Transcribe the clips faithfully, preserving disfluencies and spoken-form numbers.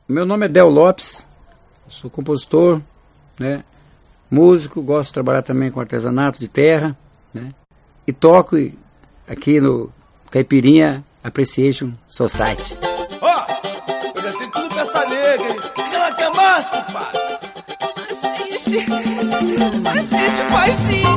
Meu nome é Del Lopes, sou compositor, né, músico, gosto de trabalhar também com artesanato de terra, né, e toco aqui no Caipirinha Appreciation Society. Ó, oh, eu já tenho tudo pra essa nega, hein? O que ela quer mais, compadre? Assiste, assiste, paizinho.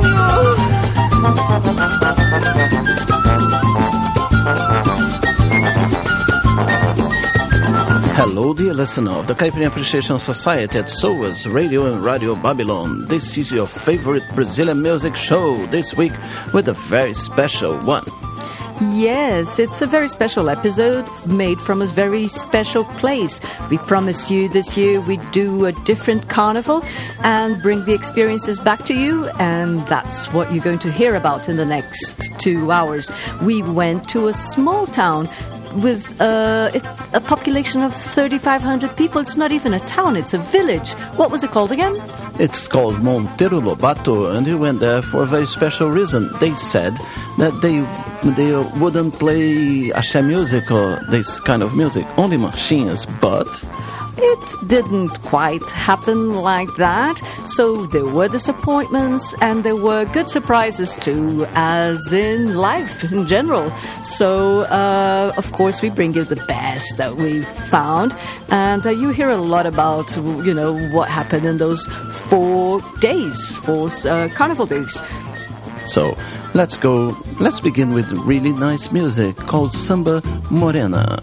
Hello, dear listener of the Caipirinha Appreciation Society at S O A S Radio and Radio Babylon. This is your favorite Brazilian music show this week with a very special one. Yes, it's a very special episode made from a very special place. We promised you this year we'd do a different carnival and bring the experiences back to you, and that's what you're going to hear about in the next two hours. We went to a small town with uh, a population of thirty-five hundred people. It's not even a town, it's a village. What was it called again? It's called Monteiro Lobato, and we went there for a very special reason. They said that they they wouldn't play axé music or this kind of music, only machines, but it didn't quite happen like that. So there were disappointments and there were good surprises too, as in life in general. So, uh, of course, we bring you the best that we found. And uh, you hear a lot about, you know, what happened in those four days, four uh, carnival days. So, let's go, let's begin with really nice music called Samba Morena.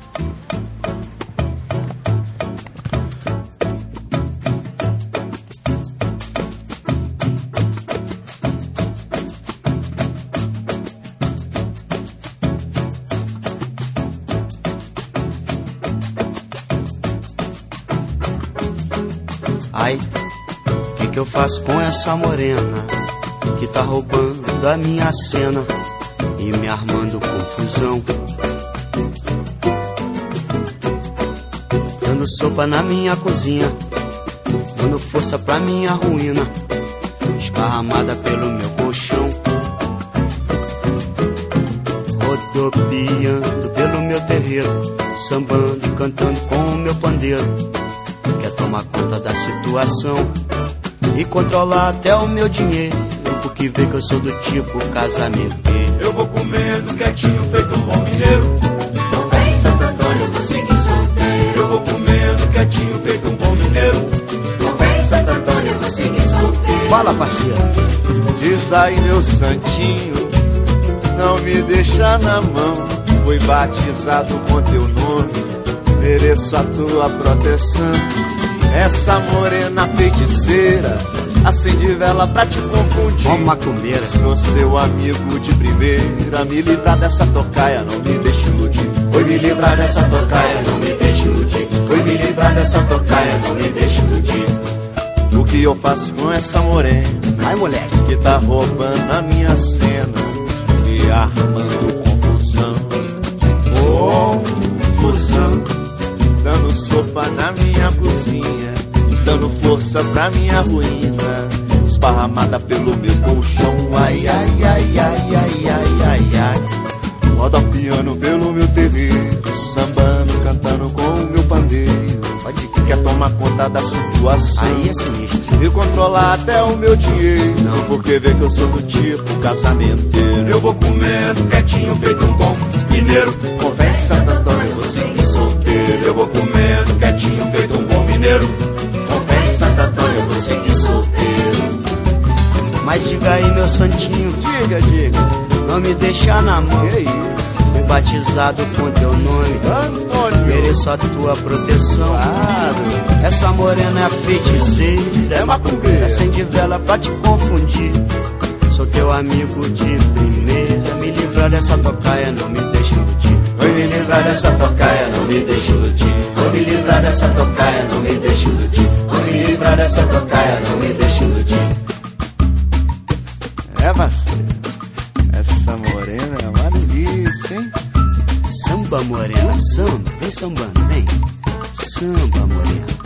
Ai, o que que eu faço com essa morena que tá roubando a minha cena e me armando confusão, dando sopa na minha cozinha, dando força pra minha ruína, esparramada pelo meu colchão, rodopiando pelo meu terreiro, sambando e cantando com o meu pandeiro. Quer tomar conta da situação e controlar até o meu dinheiro, porque vê que eu sou do tipo casamenteiro. Eu vou comendo quietinho, feito um bom mineiro. Não vem, Santo Antônio, vou seguir solteiro. Eu vou comendo quietinho, feito um bom mineiro. Não vem, Santo Antônio, vou seguir solteiro. Fala, parceiro. Diz aí, meu santinho, não me deixa na mão. Fui batizado com teu nome, mereço a tua proteção. Essa morena feiticeira acende vela pra te confundir. Ó macumbeira, sou seu amigo de primeira. Me livrar dessa tocaia, não me deixe iludir. Foi me livrar dessa tocaia, não me deixe iludir. Foi me livrar dessa tocaia, não me deixe iludir. O que eu faço com essa morena? Ai, moleque, que tá roubando a minha cena e armando confusão. Confusão, dando sopa na minha cozinha, dando força pra minha ruína, esparramada pelo meu colchão. Ai, ai, ai, ai, ai, ai, ai, ai. Roda piano pelo meu terreiro, sambando, cantando com o meu pandeiro. Pode que quer tomar conta da situação, aí é sinistro, e controlar até o meu dinheiro. Não, porque vê que eu sou do tipo casamenteiro. Eu vou comendo quietinho, feito um bom mineiro. Confesso, Santo Antônio, Eu vou seguir solteiro. Eu vou comendo quietinho, feito um bom mineiro. Confesso, Santo Antônio, eu vou seguir solteiro. mas diga aí, meu santinho, diga, diga, não me deixa na mão. Que isso? Fui batizado com teu nome, Antônio, mereço a tua proteção. claro. Essa morena é feiticeira, É macumbeira. acende vela pra te confundir. Sou teu amigo de primeira, me livrar dessa tocaia, não me deixe iludir. Vai me livrar dessa tocaia, não me deixe iludir. Vai me livrar dessa tocaia, não me deixe iludir. Vai me livrar dessa tocaia, não me deixe iludir. É, parceiro, essa morena é uma delícia, hein? Samba morena, samba, vem sambando, vem. Samba morena.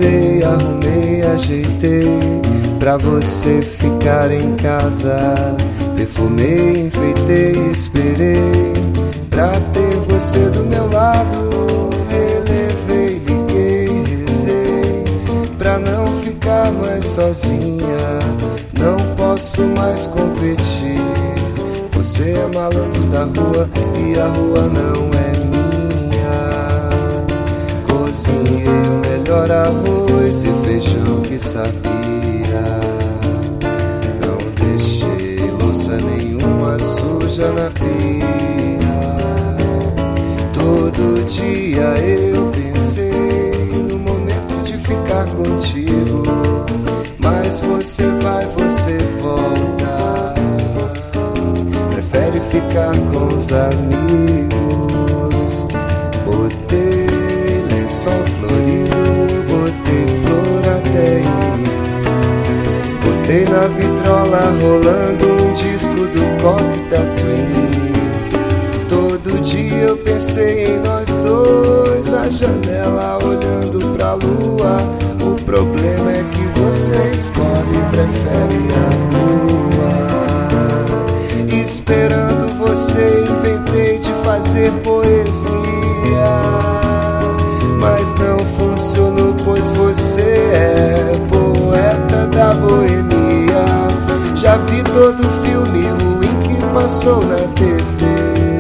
lavei, arrumei, ajeitei pra você ficar em casa. Perfumei, enfeitei, esperei pra ter você do meu lado. Relevei, liguei, rezei pra não ficar mais sozinha. Não posso mais competir. Você é malandro da rua e a rua não é minha. Cozinhei o melhor arroz e feijão que sabia. Não deixei louça nenhuma suja na pia. Todo dia eu pensei no momento de ficar contigo, mas você vai, você volta. Prefere ficar com os amigos. Botei lençol florido, botei flor até em mim. Botei na vitrola rolando um disco do Cocktail Twins. Todo dia eu pensei em nós dois na janela olhando pra lua. O problema é que você escolhe e prefere a lua. Esperando você inventei de fazer poesia, mas não funcionou pois você é poeta da boemia. Já vi todo filme ruim que passou na T V.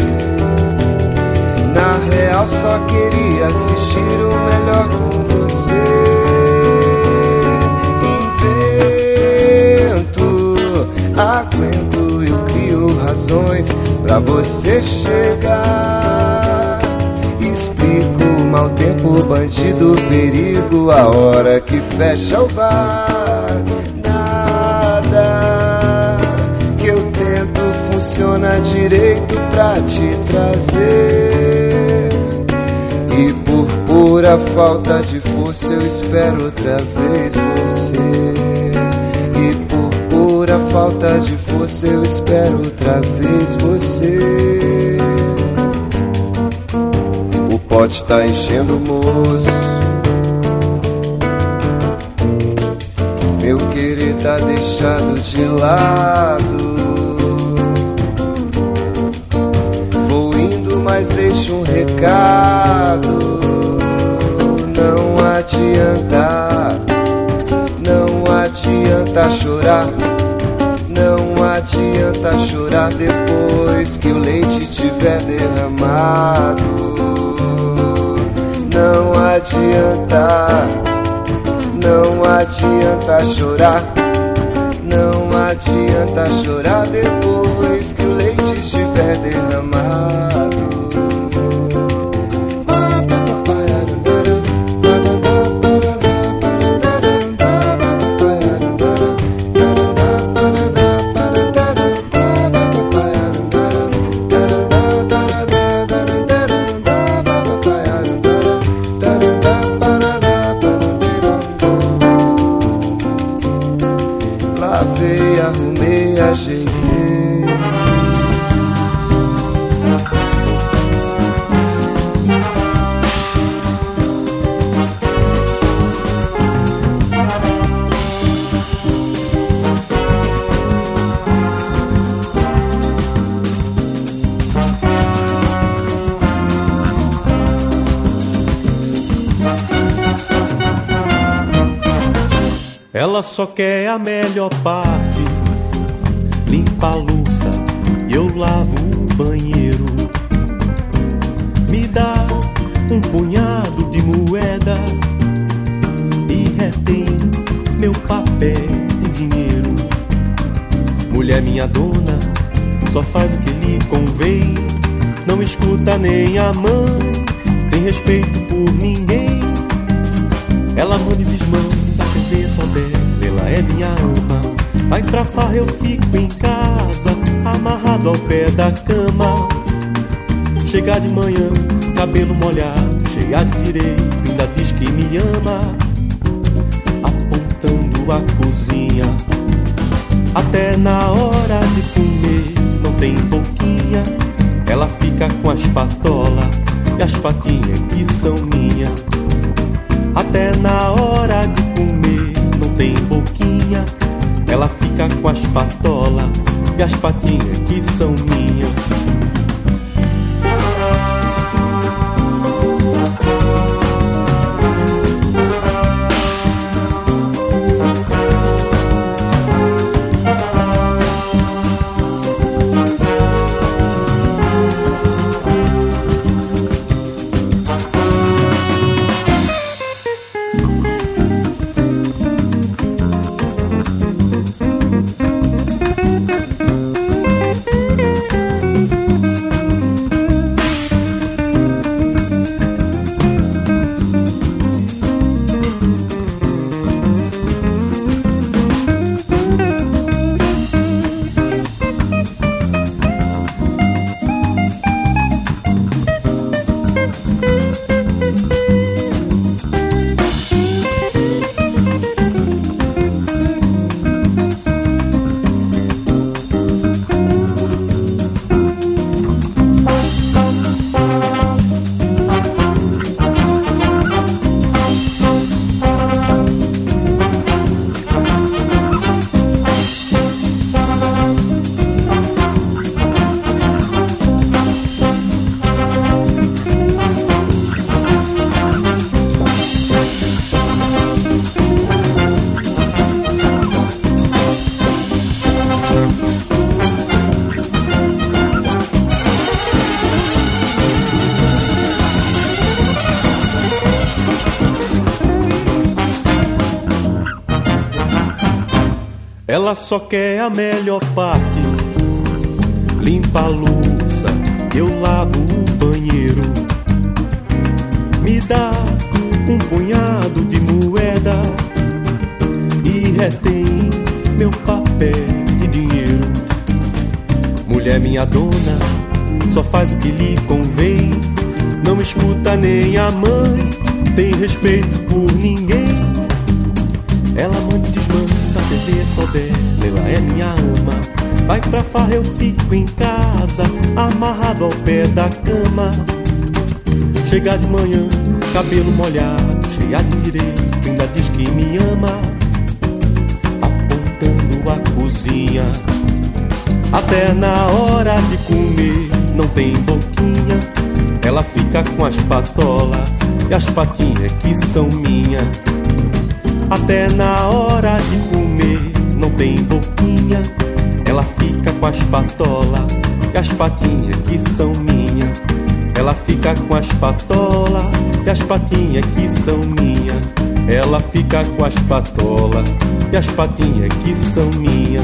Na real só queria assistir o melhor com você. Invento, aguento, eu crio razões pra você chegar. Explico o mau tempo, bandido, perigo, a hora que fecha o bar. Nada que eu tento funciona direito pra te trazer. E por pura falta de força eu espero outra vez você. E por pura falta de força eu espero outra vez você. O pote tá enchendo, moço. Meu querer tá deixado de lado. Vou indo, mas deixo um recado. Não adianta, não adianta chorar. Não adianta chorar depois que o leite tiver derramado. Não adianta, não adianta chorar. Não adianta chorar depois que o leite estiver derramado. Lavei, arrumei, ajeitei. Ela só quer a melhor parte, limpa a louça e eu lavo o banheiro. Me dá um punhado de moeda e retém meu papel de dinheiro. Mulher minha dona, só faz o que lhe convém. Não escuta nem a mãe, tem respeito por ninguém. Ela manda e desmanda, só dela, ela é minha ama. Vai pra farra, eu fico em casa, amarrado ao pé da cama. Chegar de manhã, cabelo molhado, cheia de direito, ainda diz que me ama. Apontando a cozinha, até na hora de comer, não tem boquinha. Ela fica com as patolas e as patinhas que são minhas. Até na hora fica com as patolas e as patinhas que são minhas. Ela só quer a melhor parte, limpa a louça, eu lavo o banheiro. Me dá um punhado de moeda e retém meu papel de dinheiro. Mulher minha dona, só faz o que lhe convém, não escuta nem a mãe, tem respeito por ninguém. Ela manda e desmanda, a T V é só dela, ela é minha ama. Vai pra farra, eu fico em casa, amarrado ao pé da cama. Chega de manhã, cabelo molhado, cheia de direito, ainda diz que me ama. Apontando a cozinha, até na hora de comer não tem boquinha. Ela fica com as patolas e as patinhas que são minhas. Até na hora de comer não tem boquinha. Ela fica com as patolas e as patinhas que são minhas. Ela fica com as patolas e as patinhas que são minhas. Ela fica com as patolas e as patinhas que são minhas.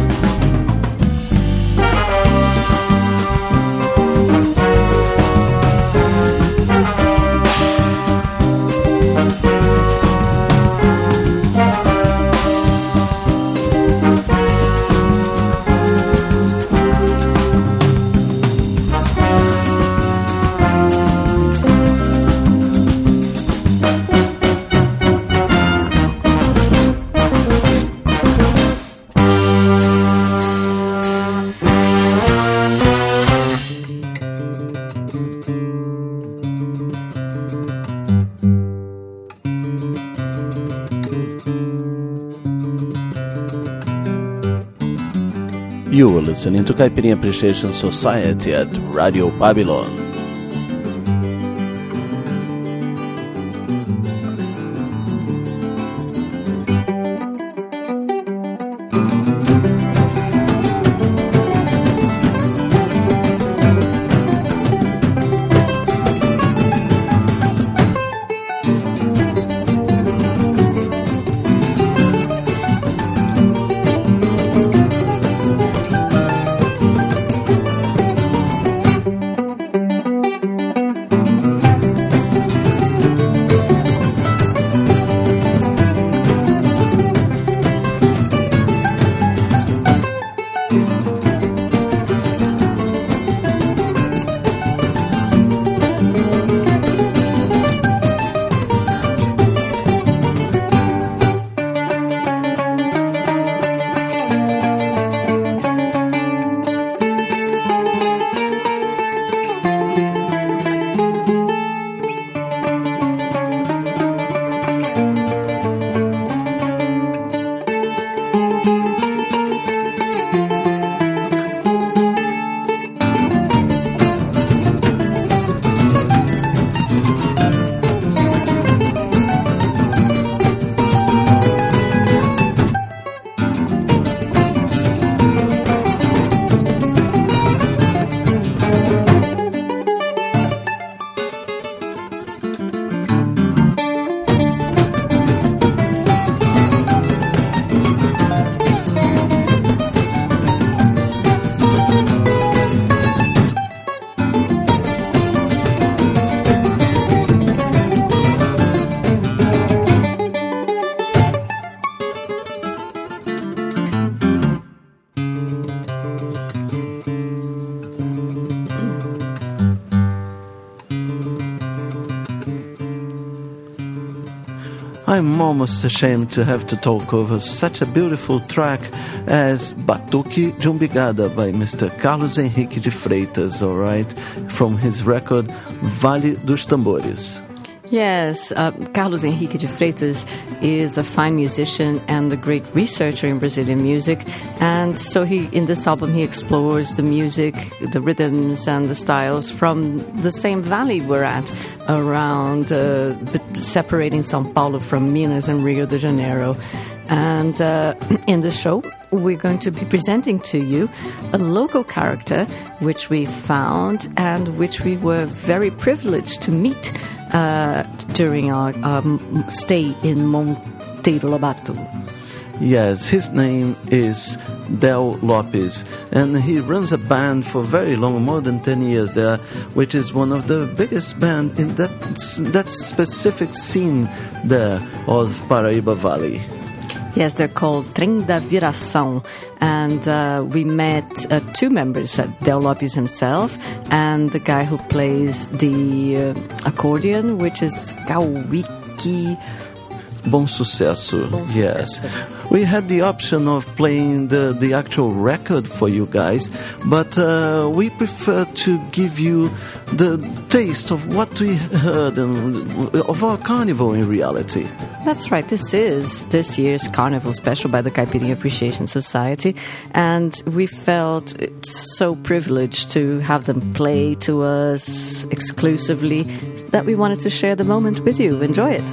You are listening to Caipirinha Appreciation Society at Radio Babylon. I'm almost ashamed to have to talk over such a beautiful track as Batuque de Umbigada by Mister Carlos Henrique de Freitas, all right, from his record Vale dos Tambores. Yes, uh, Carlos Henrique de Freitas is a fine musician and a great researcher in Brazilian music. And so he, in this album, he explores the music, the rhythms and the styles from the same valley we're at, around, uh, separating São Paulo from Minas and Rio de Janeiro. And uh, in this show, we're going to be presenting to you a local character which we found and which we were very privileged to meet Uh, during our um, stay in Monteiro Lobato. Yes, his name is Del Lopes, and he runs a band for very long, more than ten years there, which is one of the biggest bands in that that specific scene there of Paraíba Valley. Yes, they're called Trem da Viração, and uh, we met uh, two members, uh, Del Lopes himself and the guy who plays the uh, accordion, which is Kawiki Bom Sucesso. Yes. We had the option of playing the, the actual record for you guys, but uh, we prefer to give you the taste of what we heard and of our carnival in reality. That's right. This is this year's Carnival Special by the Caipirinha Appreciation Society, and we felt so privileged to have them play to us exclusively that we wanted to share the moment with you. Enjoy it.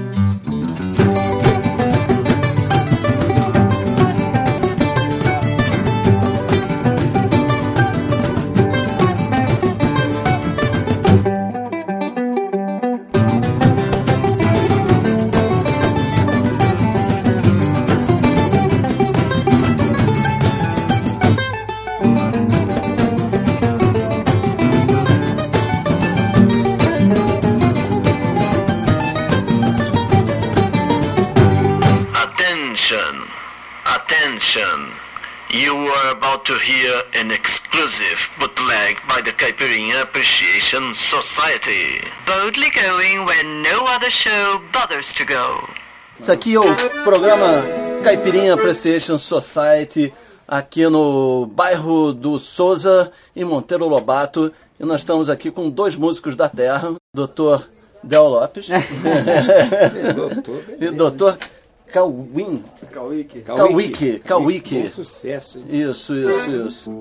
You are about to hear an exclusive bootleg by the Caipirinha Appreciation Society. Boldly going where no other show bothers to go. Isso aqui é o programa Caipirinha Appreciation Society, aqui no bairro do Souza, em Monteiro Lobato. E nós estamos aqui com dois músicos da terra, doutor Del Lopes e doutor Kawin. Kawiki. Kawiki. Kawiki. Bom sucesso. Hein? Isso, isso, isso.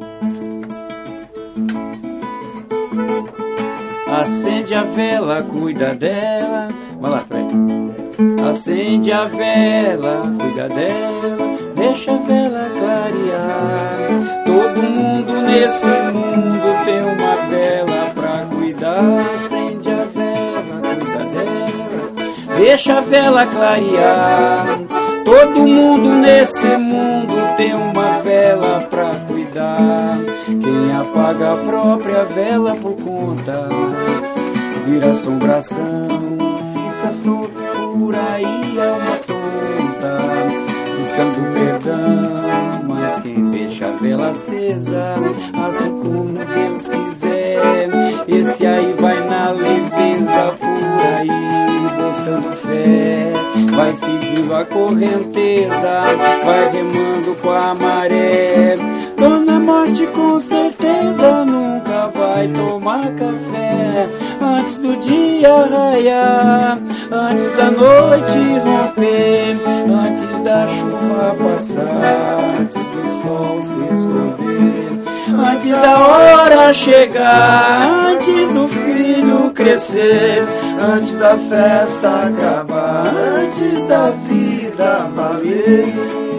Acende a vela, cuida dela. Vai lá, peraí. Acende a vela, cuida dela. Deixa a vela clarear. Todo mundo nesse mundo tem uma vela pra cuidar. Acende a vela, cuida dela. Deixa a vela clarear. Todo mundo nesse mundo tem uma vela pra cuidar. Quem apaga a própria vela por conta vira assombração, fica solto por aí, é uma tonta, buscando perdão. Mas quem deixa a vela acesa, assim como Deus quiser, esse aí vai na leveza por aí, botando fé. Vai seguindo a correnteza, vai remando com a maré. Dona Morte com certeza nunca vai tomar café antes do dia raiar, antes da noite romper, antes da chuva passar, antes do sol se esconder, antes da hora chegar, antes do filho crescer, antes da festa acabar, antes da vida valer.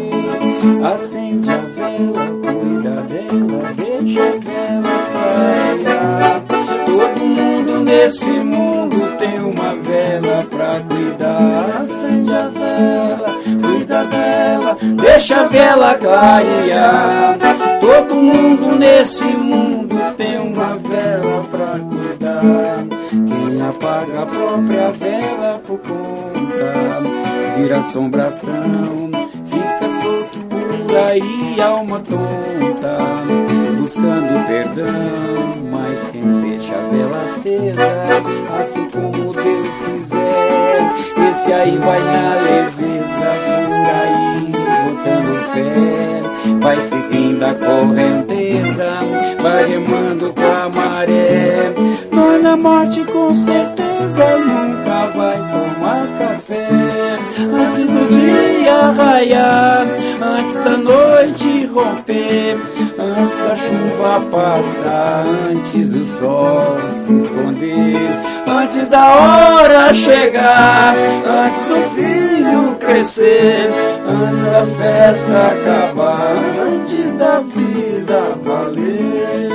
Acende a vela, cuida dela, deixa a vela clarear. Todo mundo nesse mundo tem uma vela pra cuidar. Acende a vela, cuida dela, deixa a vela clarear. Todo mundo nesse mundo tem uma vela pra cuidar. Quem apaga a própria vela por conta vira assombração, fica solto por aí, alma tonta, buscando perdão. Mas quem deixa a vela acesa, assim como Deus quiser, esse que aí vai na leveza, por aí botando fé, vai seguindo a correnteza, vai remando com a maré. Mas na morte com certeza nunca vai tomar café. Antes do dia raiar, antes da noite romper, antes da chuva passar, antes do sol se esconder, antes da hora chegar, antes do filho crescer, antes da festa acabar, antes da vida valer.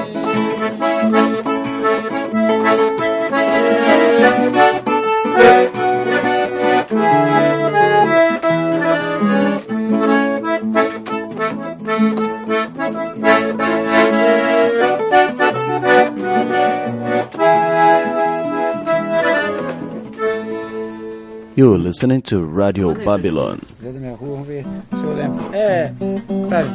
You're listening to Radio Babylon. Da minha rua, vamos ver se eu lembro. É, sabe?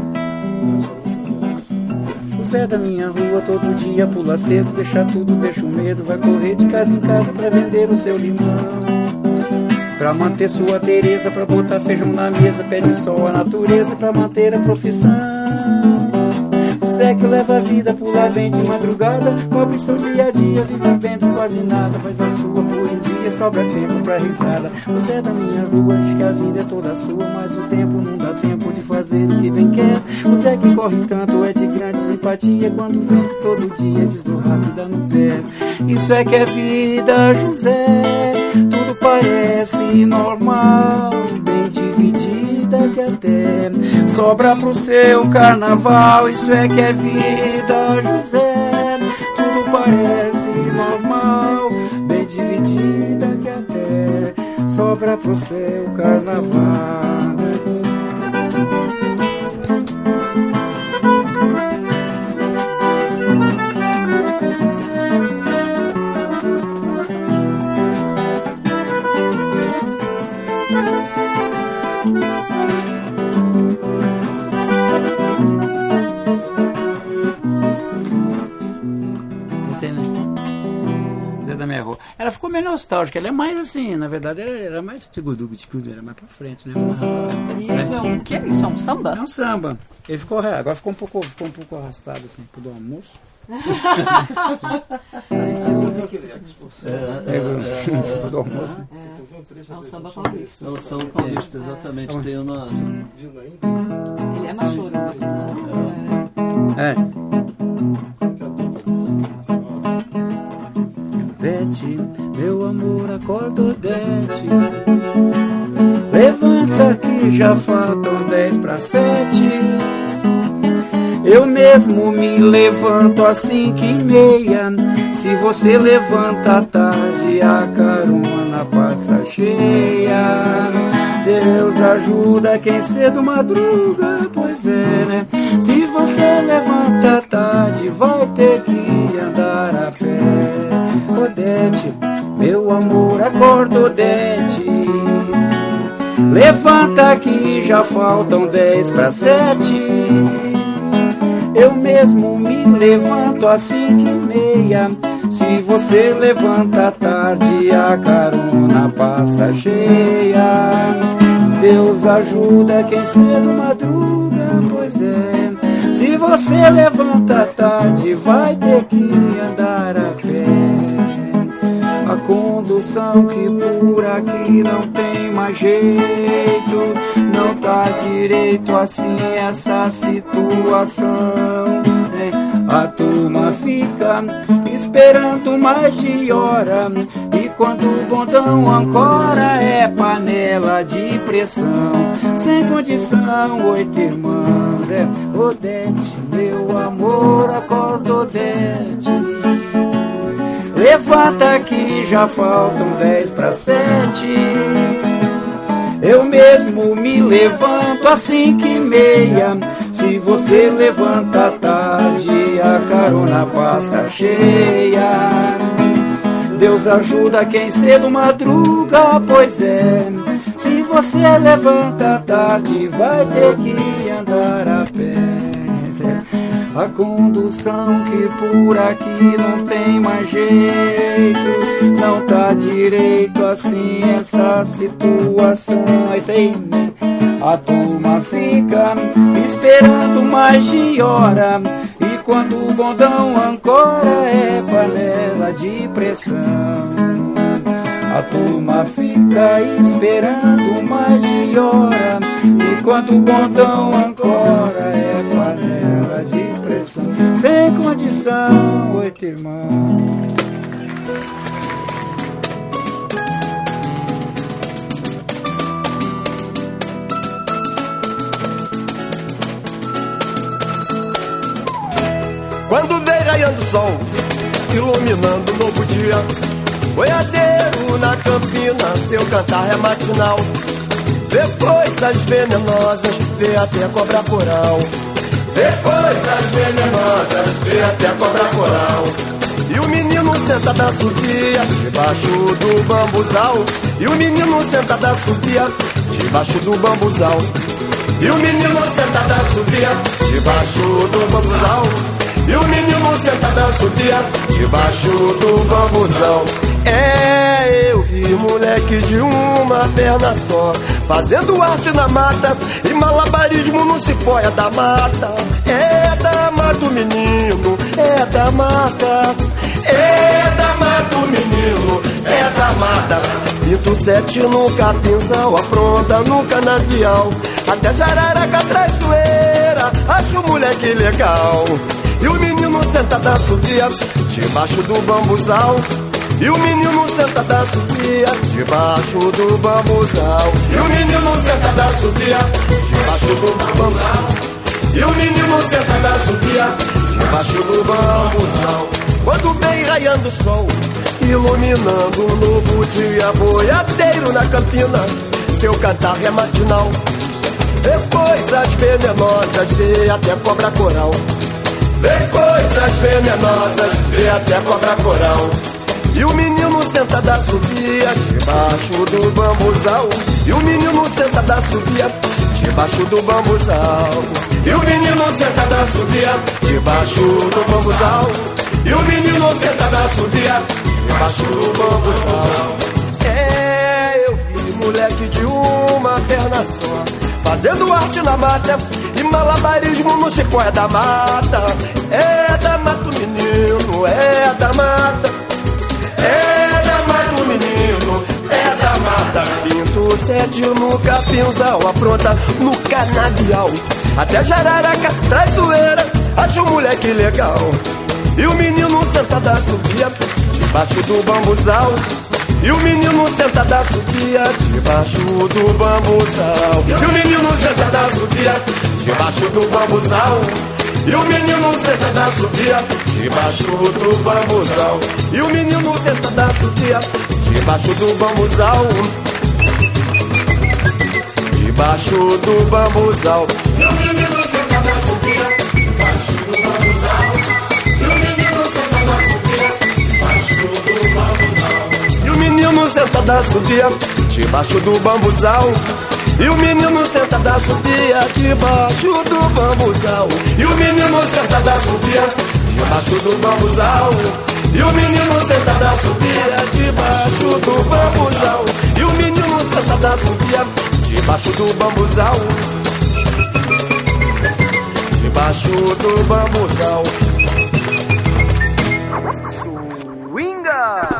O Zé da minha rua todo dia pula cedo, deixa tudo, deixa o medo, vai correr de casa em casa pra vender o seu limão, pra manter sua Tereza, pra botar feijão na mesa, pede sol à natureza pra manter a profissão. Zé que leva a vida, pula bem de madrugada, cobre seu dia a dia, vive vendo quase nada, faz a sua poesia, sobra tempo pra risada. O Zé da minha rua diz que a vida é toda sua, mas o tempo não dá tempo de fazer o que bem quer. O Zé que corre tanto é de grande simpatia, quando vende todo dia diz do rápida no pé. Isso é que é vida, José, tudo parece normal, bem dividida que até sobra pro seu carnaval. Isso é que é vida, José, tudo parece normal, bem dividida que até sobra pro seu carnaval. Ela ficou meio nostálgica, ela é mais assim, na verdade ela era mais tigudugo, tigudugo, era mais pra frente, né? E isso é um quê? Isso é um samba? É um samba. Ele ficou, agora ficou um pouco, ficou um pouco arrastado assim, pro almoço. É do almoço, né? É um samba paulista. É um samba paulista, exatamente. Tem uma... Ele é mais choroso. É. Odete, meu amor, acorda, Odete. Levanta que já faltam dez para sete. Eu mesmo me levanto às cinco e meia. Se você levanta à tarde, a carona passa cheia. Deus ajuda quem cedo madruga, pois é, né? Se você levanta à tarde, vai ter que andar a pé. Odete, meu amor, acorda, Odete. Levanta que já faltam dez para sete. Eu mesmo me levanto às cinco e meia. Se você levanta à tarde, a carona passa cheia. Deus ajuda quem cedo madruga, pois é. Se você levanta à tarde, vai ter que andar a pé. A condução que por aqui não tem mais jeito, não tá direito assim essa situação, né? A turma fica esperando mais de hora, e quando o bondão ancora é panela de pressão, sem condição, oito irmãos, é Odete, meu amor, acorda, Odete. Levanta que já faltam dez para sete. Eu mesmo me levanto às cinco e meia. Se você levanta à tarde, a carona passa cheia. Deus ajuda quem cedo madruga, pois é. Se você levanta à tarde, vai ter que andar a pé. a condução que por aqui não tem mais jeito, não tá direito assim essa situação. É isso aí, né? A turma fica esperando mais de hora, e quando o bondão ancora é panela de pressão. A turma fica esperando mais de hora, e quando o bondão ancora é panela de pressão. Sem condição, oito irmãos. Quando vem raiando o sol, iluminando o novo dia, boiadeiro na campina, seu cantar é matinal. Vê coisas venenosas, vê até cobra coral. Vê coisas venenosas, vê até cobra coral. E o menino senta da subia, debaixo do bambuzal. E o menino senta da subia, debaixo do bambuzal. E o menino senta da subia, debaixo do bambuzal. E o menino senta da subia, debaixo do bambuzal. É, eu vi moleque de uma perna só, fazendo arte na mata e malabarismo no cipóia da mata. É da mata o menino, é da mata. É da mata o menino, é da mata. Pinto sete no capinzal, apronta no canavial. Até jararaca traiçoeira, acho o moleque legal. E o menino senta da subia, debaixo do bambuzal. E o menino senta da subia, debaixo do bambuzal. E o menino senta da subia, debaixo do bambuzal. E o menino senta da subia, debaixo do bambuzal. Quando vem raiando o sol, iluminando um novo dia, boiadeiro na campina, seu cantar é matinal. Vê coisas venenosas, vê até cobra coral. Vê coisas venenosas, vê até cobra coral. E o menino senta da subia, debaixo do bambuzal. E o menino senta da subia, debaixo do bambuzal. E o menino senta da subia, debaixo do bambuzal. E o menino senta da subia, debaixo do bambuzal. É, eu vi moleque de uma perna só, fazendo arte na mata e malabarismo no cipóia da mata. É da mata o menino, é da mata. É da mata o menino, é da mata. Pinto sete no capinzal, apronta no canavial. Até jararaca, traiçoeira, acho o moleque legal. E o menino senta da subia, debaixo do bambuzal. E o menino senta da subia, debaixo do bambuzal. E o menino senta da subia, debaixo do bambuzal. E o menino senta da subia, debaixo do bambuzal. E o menino senta da subia, debaixo do bambuzal. Debaixo do bambuzal. E o menino senta da subia, debaixo do bambuzal. E o menino senta da subia, debaixo do bambuzal. E o menino senta da subia, debaixo do bambuzal. E o menino senta da subia, debaixo do bambuzal. E o menino senta da subia, debaixo do bambuzal. E o menino senta da subia, debaixo do bambuzal. E o menino senta da subia, debaixo do bambuzal. Debaixo do bambuzal. Swinga!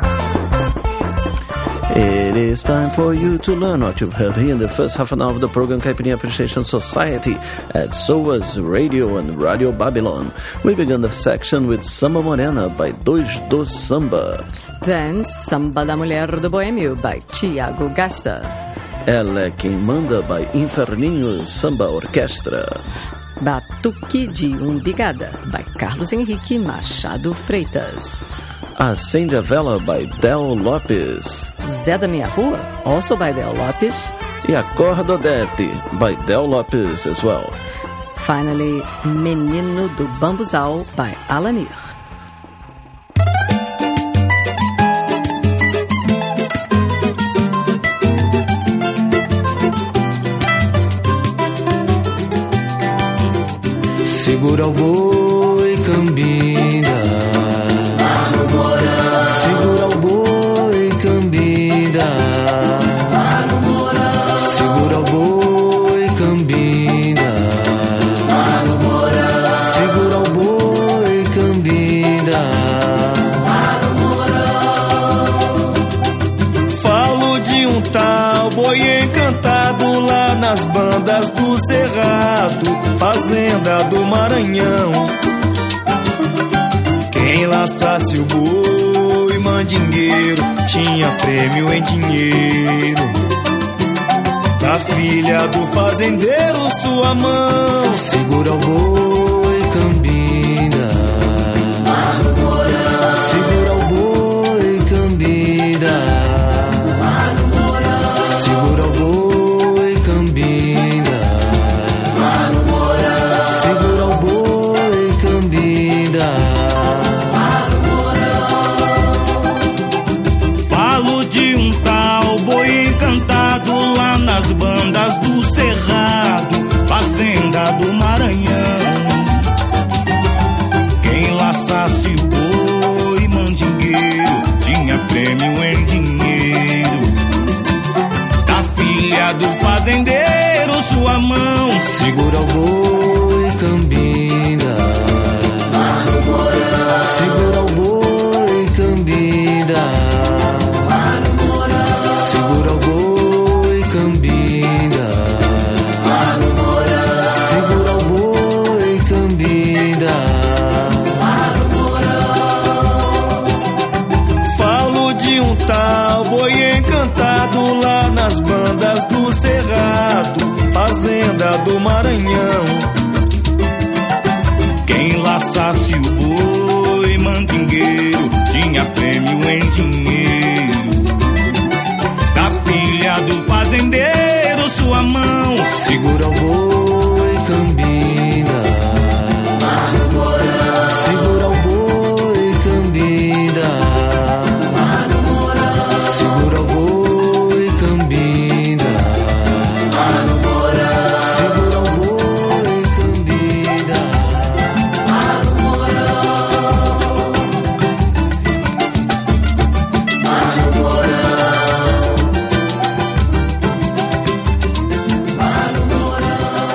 It is time for you to learn what you've heard here in the first half an hour of the program Caipirinha Appreciation Society at S O A S Radio and Radio Babylon. We began the section with Samba Morena by Dois do Samba. Then Samba da Mulher do Boêmio by Tiago Gasta. Ela é Quem Manda by Inferninho Samba Orquestra. Batuque de Umbigada by Carlos Henrique Machado Freitas. Acende a Vela by Del Lopes. Zé da Minha Rua, also by Del Lopes. E Acorda Odete by Del Lopes as well. Finally, Menino do Bambuzal by Alamir. Segura o boi, cambinda. Mano Moura. Segura o boi, cambinda. Mano Moura. Segura o boi, cambinda. Mano Moura. Segura o boi, cambinda. Mano Moura. Falo de um tal boi encantado lá nas bandas do Cerrado, fazenda do Maranhão. Quem laçasse o boi mandingueiro tinha prêmio em dinheiro. Da filha do fazendeiro sua mão. Segura o boi, cambinda. Mano Moura. Segura o boi, cambinda. Mano Moura. Segura o boi, cambinda. Mano Moura. Segura o boi, cambinda. Mano Moura. Falo de um tal boi encantado lá nas bandas do Cerrado, fazenda do Maranhão. Quem laçasse o boi mandingueiro tinha prêmio em dinheiro. Da filha do fazendeiro sua mão. Segura o boi, cambinda. Mano Moura. Segura o boi, cambinda. Mano Moura. Segura o boi, cambinda. Mano Moura. Segura o boi, cambinda. Mano Moura. Falo de um tal boi encantado lá nas bandas do Cerrado, fazenda do Maranhão. Quem laçasse o boi mandingueiro tinha prêmio em dinheiro. Da filha do fazendeiro sua mão. Segura o boi, cambinda. Mano Moura. Segura o boi, cambinda. Mano Moura. Segura o boi, cambinda. Mano Moura. Segura o boi, cambinda. Mano Moura. Mano Moura. Mano Moura.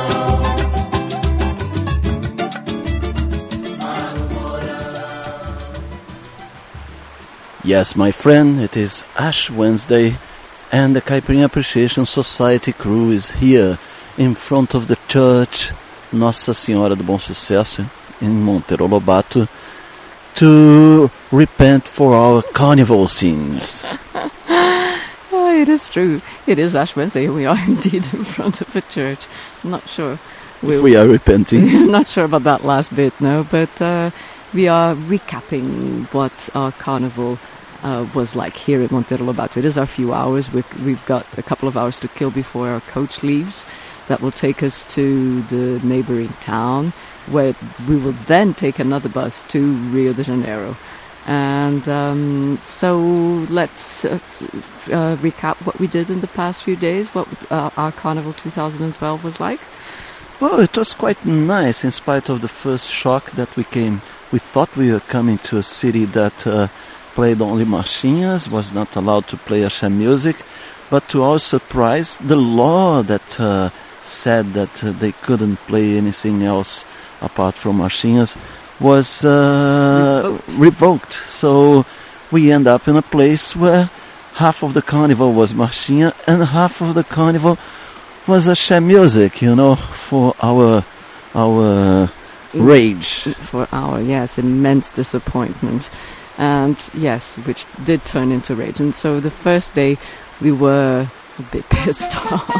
Yes, my friend, it is Ash Wednesday, and the Caipirinha Appreciation Society crew is here in front of the church Nossa Senhora do Bom Sucesso in Monteiro Lobato to repent for our carnival sins. Oh, it is true. It is Ash Wednesday. We are indeed in front of a church. I'm not sure. If we are repenting. Not sure about that last bit, no, but uh, we are recapping what our carnival uh, was like here at Monteiro Lobato. It is our few hours. We've, we've got a couple of hours to kill before our coach leaves. That will take us to the neighboring town, where we will then take another bus to Rio de Janeiro. And um, so let's uh, uh, recap what we did in the past few days, what uh, our Carnival twenty twelve was like. Well, it was quite nice in spite of the first shock that we came. We thought we were coming to a city that uh, played only marchinhas, was not allowed to play axé music, but to our surprise, the law that uh, said that uh, they couldn't play anything else apart from marchinhas was uh, revoked. revoked. So we end up in a place where half of the carnival was marchinha and half of the carnival was axé music, you know, for our our rage. For our, yes, immense disappointment. And yes, which did turn into rage. And so the first day we were a bit pissed off.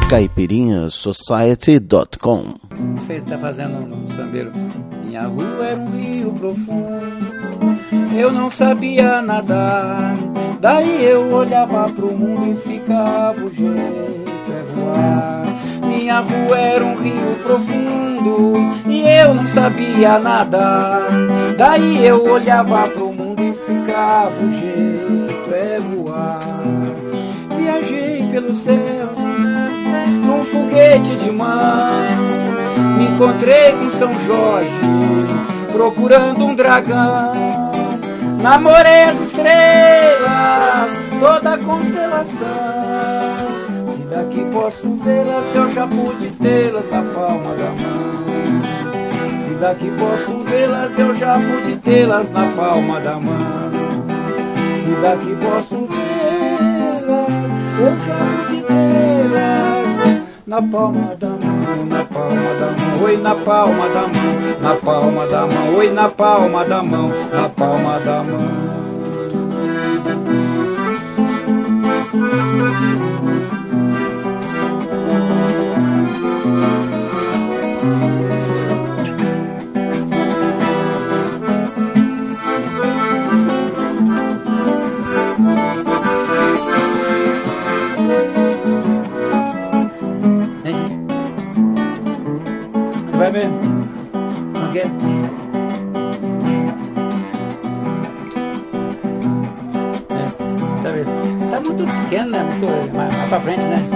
caipirinha society dot com. Está fazendo um sambeiro. Minha rua era um rio profundo, eu não sabia nadar. Daí eu olhava pro mundo e ficava, o jeito é voar. Minha rua era um rio profundo e eu não sabia nadar. Daí eu olhava pro mundo e ficava, o jeito é voar. Viajei pelo céu num foguete de mão, me encontrei com São Jorge procurando um dragão. Namorei as estrelas, toda a constelação. Se daqui posso vê-las, eu já pude tê-las na palma da mão. Se daqui posso vê-las, eu já pude tê-las na palma da mão. Se daqui posso vê-las, eu já pude tê-las na palma da mão, na palma da mão, oi na palma da mão, na palma da mão, oi na palma da mão, na palma da mão. Vai ver? Ok? É, tá vendo? Tá muito pequeno, né? Muito mais, mais pra frente, né?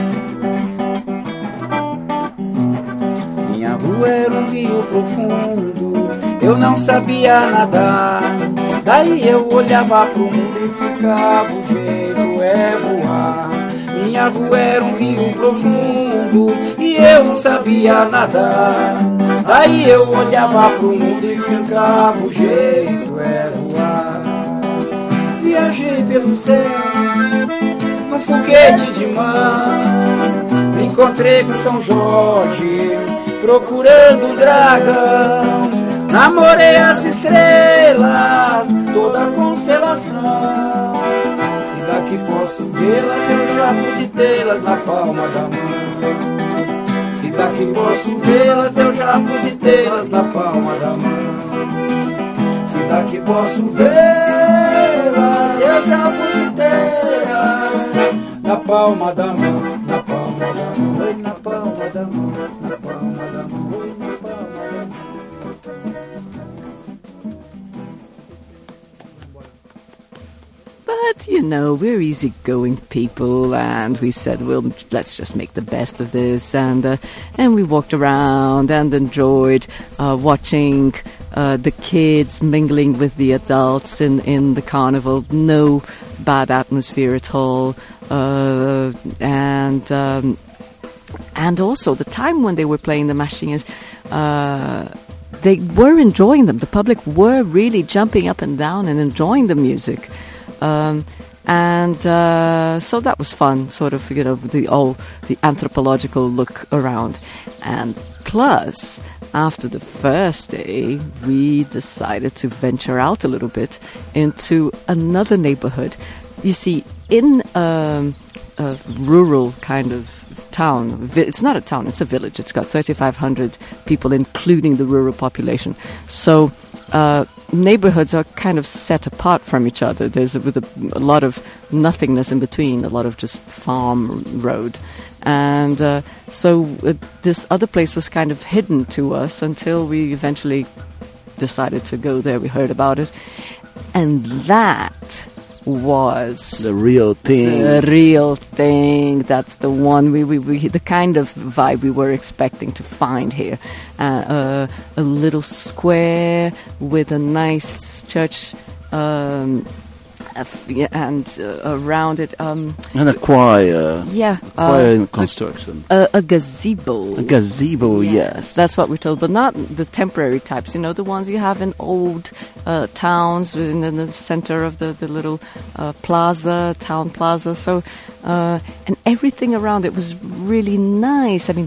Minha rua era um rio profundo, eu não sabia nadar. Daí eu olhava pro mundo e ficava, o jeito é voar. Minha rua era um rio profundo e eu não sabia nadar. Daí eu olhava pro mundo e ficava, o jeito é voar. Viajei pelo céu num foguete de mão, me encontrei com São Jorge procurando um dragão. Namorei as estrelas, toda a constelação. Se daqui posso vê-las, eu já pude tê-las na palma da mão. Se daqui posso vê-las, eu já pude tê-las na palma da mão. Se daqui posso vê-las, eu já pude tê-las na palma da mão, na palma da mão, oi na palma da mão, na palma da mão, oi na palma da mão. But, you know, we're easygoing people, and we said, well, let's just make the best of this. And uh, and we walked around and enjoyed uh, watching uh, the kids mingling with the adults in, in the carnival. No bad atmosphere at all. Uh, and um, and also the time when they were playing the machines, uh, they were enjoying them. The public were really jumping up and down and enjoying the music. Um, and uh, so that was fun, sort of, you know, the oh, the anthropological look around. And plus, after the first day, we decided to venture out a little bit into another neighborhood. You see, in um, a rural kind of town, it's not a town, it's a village. It's got thirty-five hundred people, including the rural population. So uh, neighborhoods are kind of set apart from each other. There's a, with a, a lot of nothingness in between, a lot of just farm road. And uh, so uh, this other place was kind of hidden to us until we eventually decided to go there. We heard about it. And that was the real thing. The real thing. That's the one we, we, we the kind of vibe we were expecting to find here. Uh, uh, a little square with a nice church, um, and uh, around it, um, and a choir. Yeah, choir uh, in construction. A, a gazebo. A gazebo, yes. yes. That's what we're told, but not the temporary types. You know, the ones you have in old uh, towns, in, in the center of the the little uh, plaza, town plaza. So, uh, and everything around it was really nice. I mean, the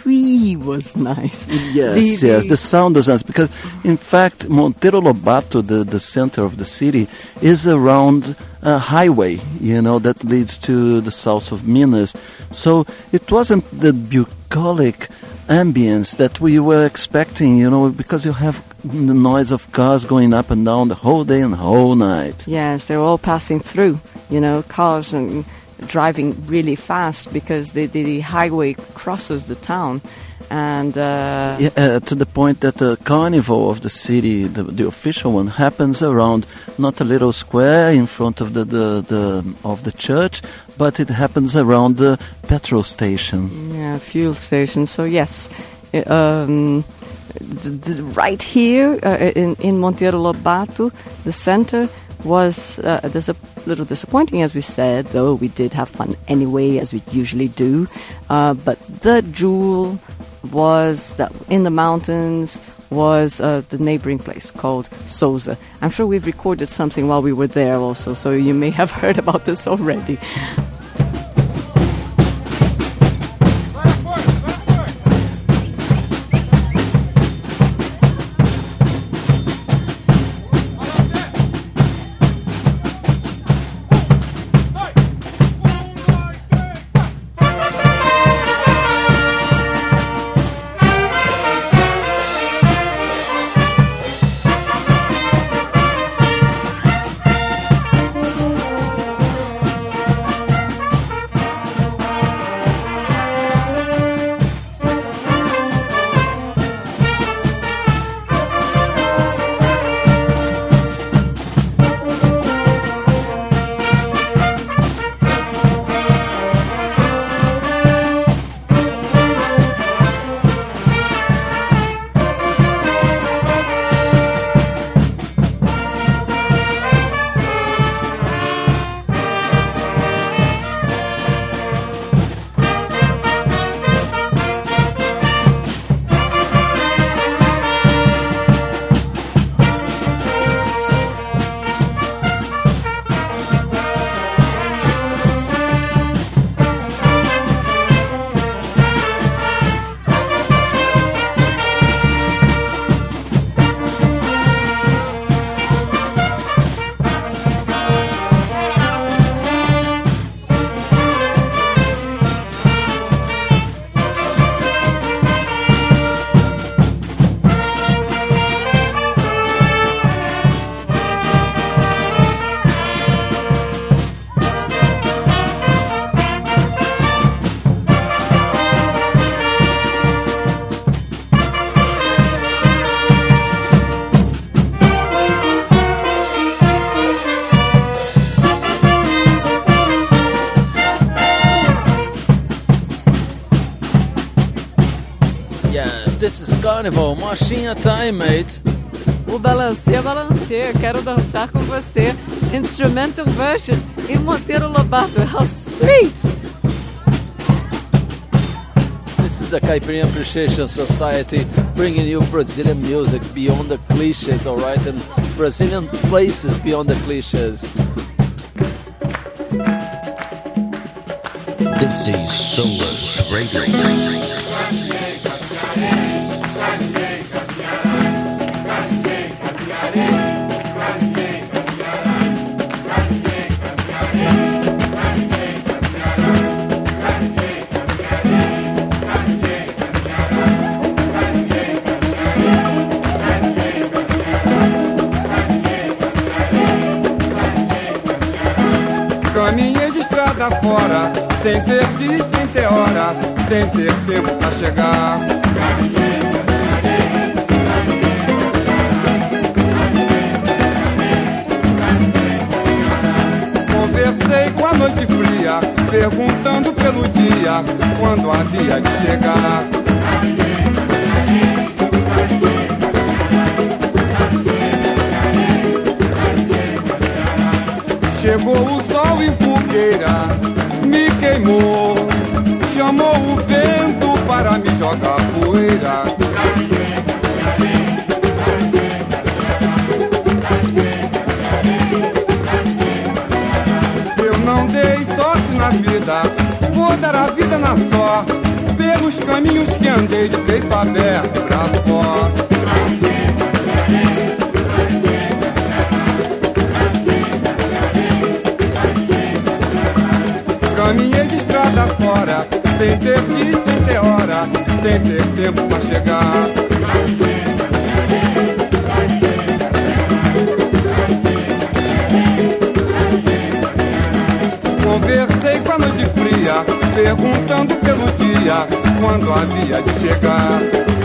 tree was nice. Yes, the, yes, the, the sound was nice because, in fact, Monteiro Lobato, the, the center of the city, is around a highway, you know, that leads to the south of Minas. So it wasn't the bucolic ambience that we were expecting, you know, because you have the noise of cars going up and down the whole day and the whole night. Yes, they're all passing through, you know, cars and driving really fast because the, the, the highway crosses the town. And uh, yeah, uh, to the point that the carnival of the city, the, the official one, happens around not a little square in front of the, the, the of the church, but it happens around the petrol station. Yeah, fuel station. So yes, um, the, the, right here uh, in in Monteiro Lobato, the center was uh, there's a little disappointing, as we said, though we did have fun anyway, as we usually do. Uh, but the jewel was that in the mountains was uh, the neighboring place called Sousa. I'm sure we've recorded something while we were there also, so you may have heard about this already. This is Carnival, Marchinha time, mate. O Balancê, Balancê, quero dançar com você. Instrumental version in Monteiro Lobato. How sweet! This is the Caipirinha Appreciation Society bringing you Brazilian music beyond the cliches, alright? And Brazilian places beyond the cliches. This is Solar Radio. Caminhei de estrada fora, sem ter dia, sem ter hora, sem ter tempo pra chegar. Conversei com a noite fria, perguntando pelo dia, quando havia de chegar. Chegou o sol em fogueira, me queimou, chamou o vento para me jogar poeira. Eu não dei sorte na vida, vou dar a vida na sorte, pelo pelos caminhos que andei de peito aberto e braço forte. Caminhei de estrada fora, sem ter dia, sem ter hora, sem ter tempo pra chegar. Conversei com a noite fria, perguntando pelo dia, quando havia de chegar.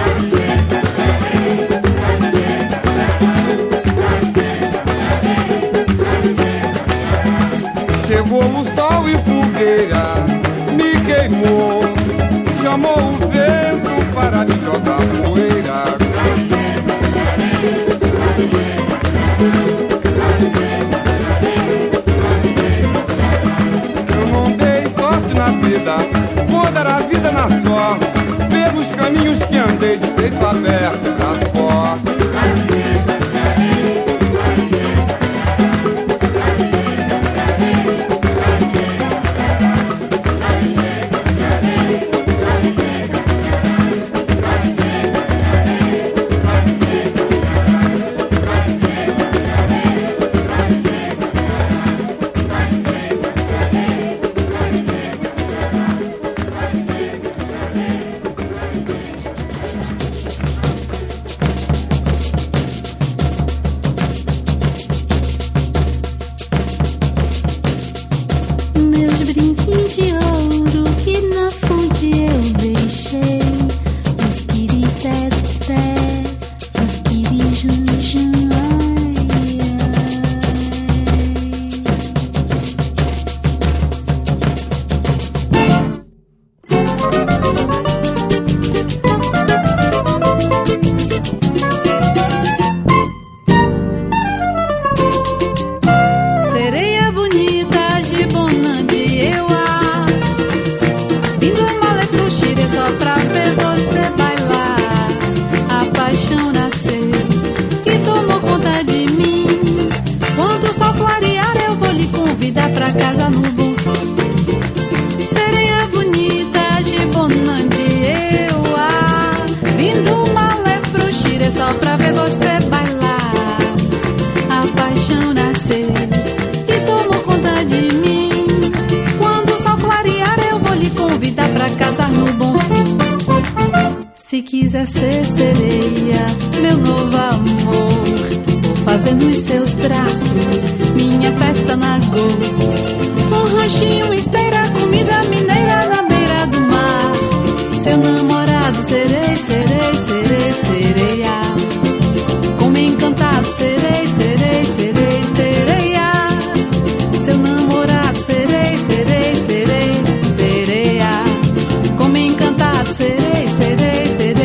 Chegou o sol e fogueira, me queimou, chamou o vento para me jogar poeira. Eu não dei sorte na vida, vou dar a vida na sorte, pelos caminhos que andei de peito aberto, braço forte. Se quiser ser sereia, meu novo amor, vou fazer nos seus braços minha festa na Go. Um ranchinho, esteira, comida mineira na beira do mar. Seu namorado, serei, serei, serei, sereia. Como encantado, serei, serei, serei, sereia. Seu namorado, serei, serei, serei, sereia. Como encantado, serei, serei.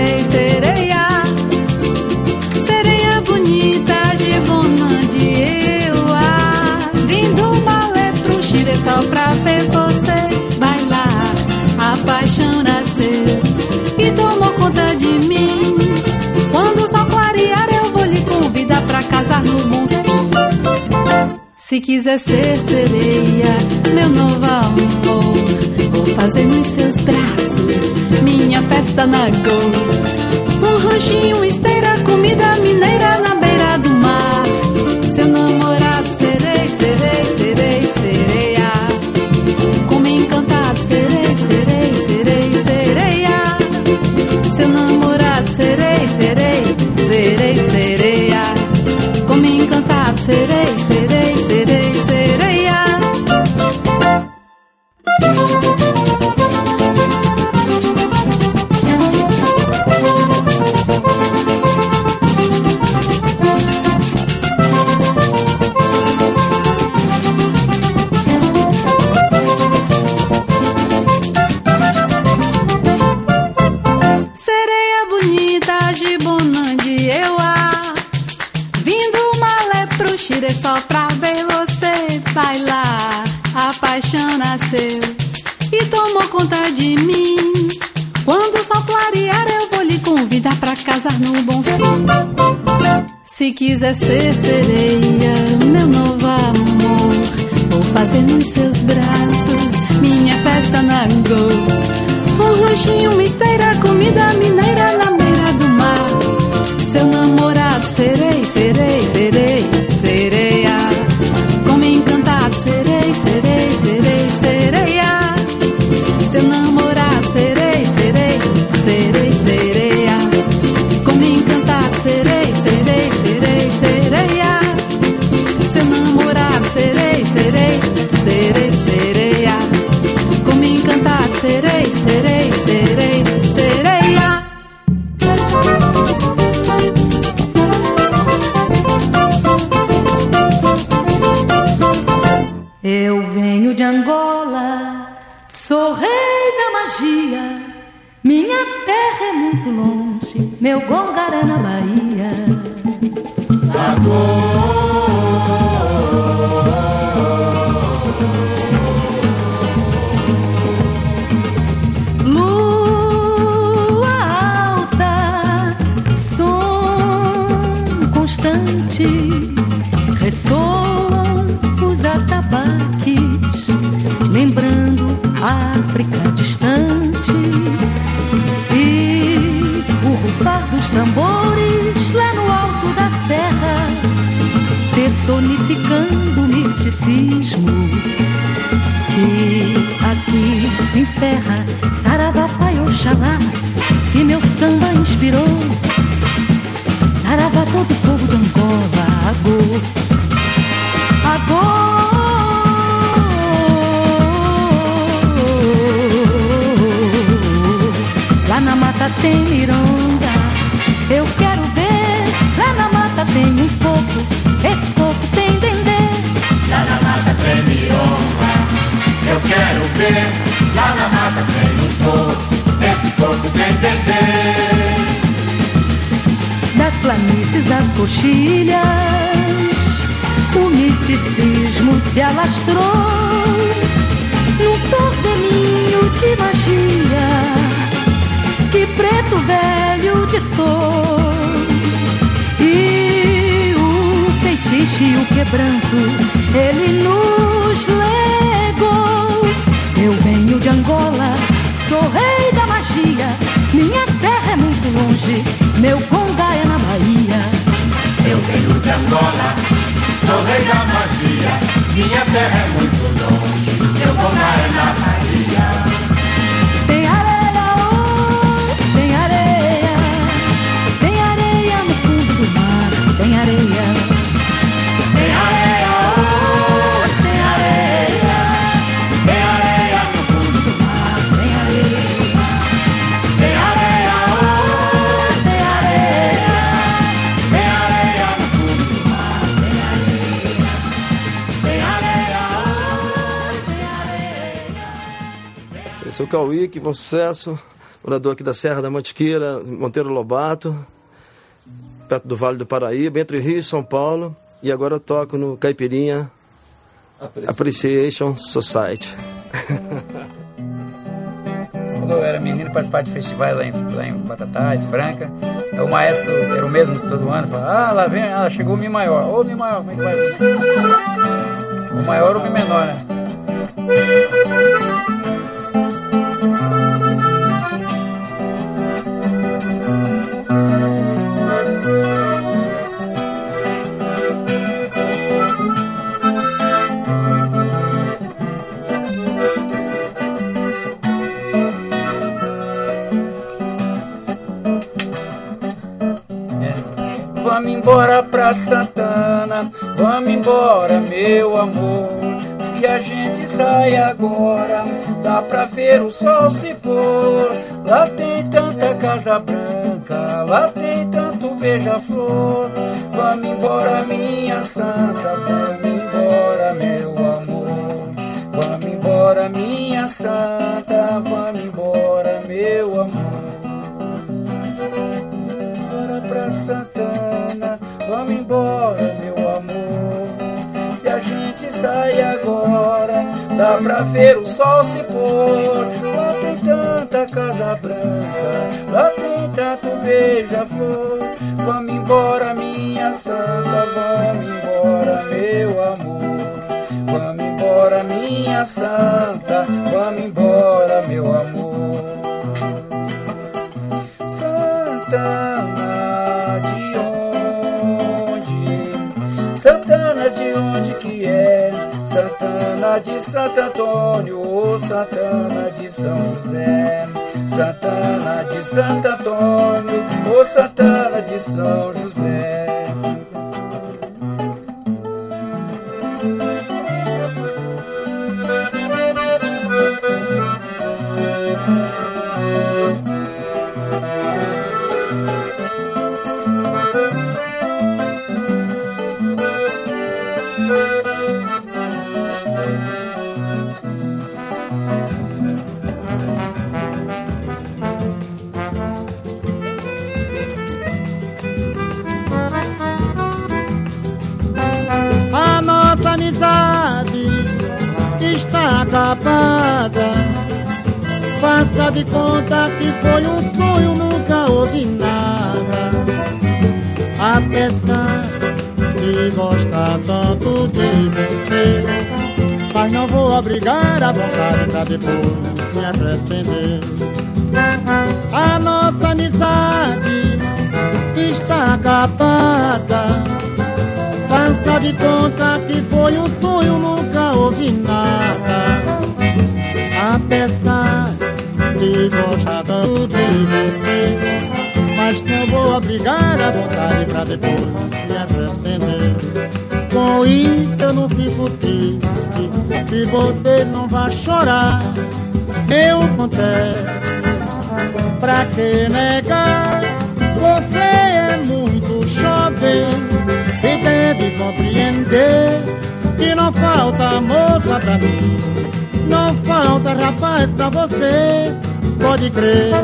Só pra ver você bailar, a paixão nasceu e tomou conta de mim. Quando o sol clarear eu vou lhe convidar pra casar no Bonfim. Se quiser ser sereia, meu novo amor, vou fazer nos seus braços minha festa na Go. Um ranchinho, esteira, comida mineira na beira do mar. Seu namorado, serei, serei, serei, sereia. Como encantado, serei, serei, serei, sereia. Seu namorado, serei, serei, serei, sereia. Como encantado, serei, serei, serei, sereia. Só pra ver você bailar, a paixão nasceu e tomou conta de mim. Quando o sol clarear eu vou lhe convidar pra casar no Bonfim. Se quiser ser sereia, meu novo amor, vou fazer nos seus braços minha festa na Go. Um ranchinho, uma esteira, comida mineira na beira do mar. Seu namorado serei, serei, serei, sereia. Como encantado serei, serei, serei, sereia. Seu namorado serei, serei, serei, sereia. Como encantado serei, serei, serei, sereia. Seu namorado serei, serei, serei, sereia. Como encantado serei, serei, serei, sereia. Eu venho de Angola, sou rei da magia. Minha terra é muito longe, meu gongar é na Bahia. Lua alta, som constante, ressoam os atabaques, lembrando a África distante. E o rufar dos tambores lá no alto da serra, personificando o misticismo que aqui se encerra. Saravá, Pai, Oxalá, que meu samba inspirou. Saravá, todo o povo de Angola, agô, agô. Lá na mata tem mironga, eu quero ver. Lá na mata tem um coco, esse coco tem dendê. Lá na mata tem mironga, eu quero ver. Lá na mata tem um coco, esse coco tem dendê. Das planícies às coxilhas, o misticismo se alastrou num tornelinho de magia que preto velho ditou. E o feitiço e o quebranto ele nos legou. Eu venho de Angola, sou rei da magia. Minha terra é muito longe, meu conga é na Bahia. Eu venho de Angola, sou rei da magia. Minha terra é muito longe, meu conga é na Bahia. Tem areia, oh, tem areia. Tem areia no fundo do mar, tem areia. Tem areia, oh, tem areia. Tem areia no fundo do mar, tem areia. Tem areia, oh, tem areia. Tem areia no fundo do mar, tem areia. Tem areia, oh, tem areia. Esse é o Cauí, que bom sucesso, morador aqui da Serra da Mantiqueira, Monteiro Lobato, perto do Vale do Paraíba, entre Rio e São Paulo. E agora eu toco no Caipirinha Appreciation Society. Quando eu era menino, participava de festivais lá em, lá em Batatais, Franca. O maestro era o mesmo todo ano, falava, ah, lá vem, ah, chegou o Mi maior. Ô, Mi maior, como é que vai? O maior ou o Mi menor, né? Vamos embora pra Santana, vamos embora, meu amor. Se a gente sai agora, dá pra ver o sol se pôr. Lá tem tanta casa branca, lá tem tanto beija-flor. Vamos embora, minha santa, vamos embora, meu amor. Vamos embora, minha santa, vamos embora, meu amor. Bora pra Santana, vamos embora, meu amor. Se a gente sai agora, dá pra ver o sol se pôr. Lá tem tanta casa branca, lá tem tanto beija-flor. Vamos embora, minha santa, vamos embora, meu amor. Vamos embora, minha santa, vamos embora, meu amor. Santana de onde que é? Santana de Santo Antônio, ou Santana de São José. Santana de Santo Antônio, ou Santana de São José. Está acabada. Faça de conta que foi um sonho, nunca houve nada. Apesar de gostar tanto de você, mas não vou obrigar a vontade pra depois me arrepender. A nossa amizade está acabada. Faça de conta que foi um sonho, nunca houve nada. Apesar de gostar tanto de você, mas não vou obrigar a vontade pra depois me arrepender. Com isso eu não fico triste, se você não vai chorar. Eu contei, pra que negar? Você é muito jovem e deve compreender que não falta moça pra mim, não falta rapaz pra você, pode crer.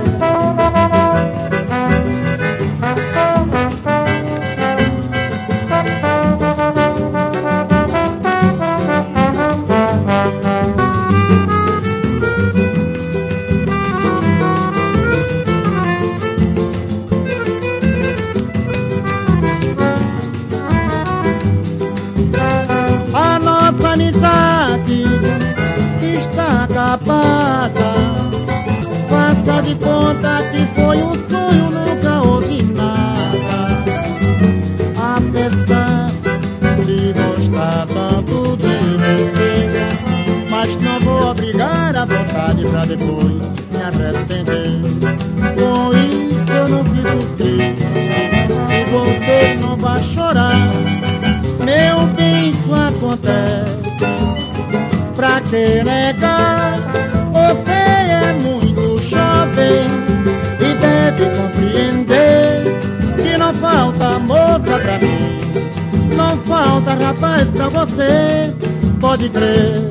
Amizade está acabada. Faça de conta que foi um sonho, nunca houve nada. Apesar de gostar tanto de você, mas não vou obrigar a vontade pra depois me arrepender. Com isso eu não fico triste, e você não vai chorar. Meu bem, isso acontece, pra que negar? Você é muito jovem e deve compreender que não falta moça pra mim, não falta rapaz pra você, pode crer.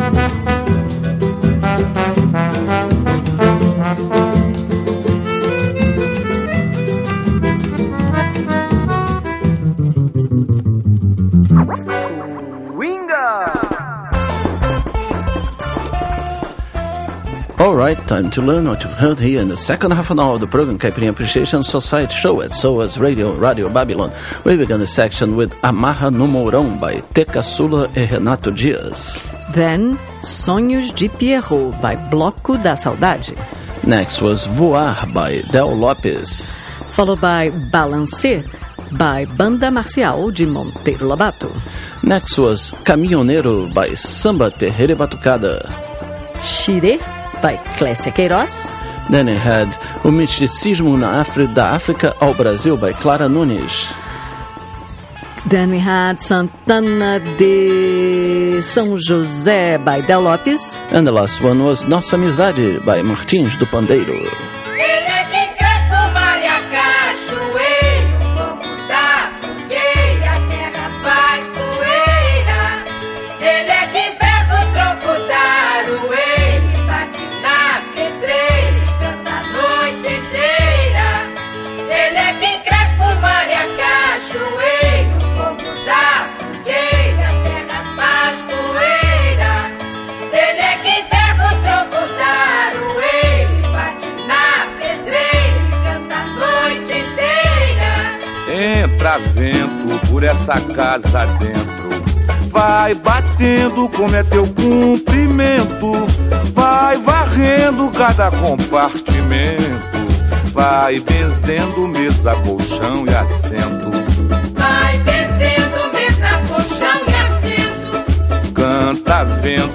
Alright, time to learn what you've heard here in the second half an hour of the program Caipirinha Appreciation Society show at SOAS Radio, Radio Babylon. We began the section with Amarra no Mourão by Teca Sula e Renato Dias. Then, Sonhos de Pierrot by Bloco da Saudade. Next was Voar by Del Lopes. Followed by Balancer by Banda Marcial de Monteiro Lobato. Next was Caminhoneiro by Samba Terreira e Batucada. Xirê by Clécia Queiroz. Then it had O Misticismo na África, da África ao Brasil by Clara Nunes. Then we had Santana de São José by Del Lopes. And the last one was Nossa Amizade by Martins do Pandeiro. Entra vento por essa casa dentro, vai batendo como é teu cumprimento, vai varrendo cada compartimento, vai benzendo mesa, colchão e assento. Vai benzendo mesa,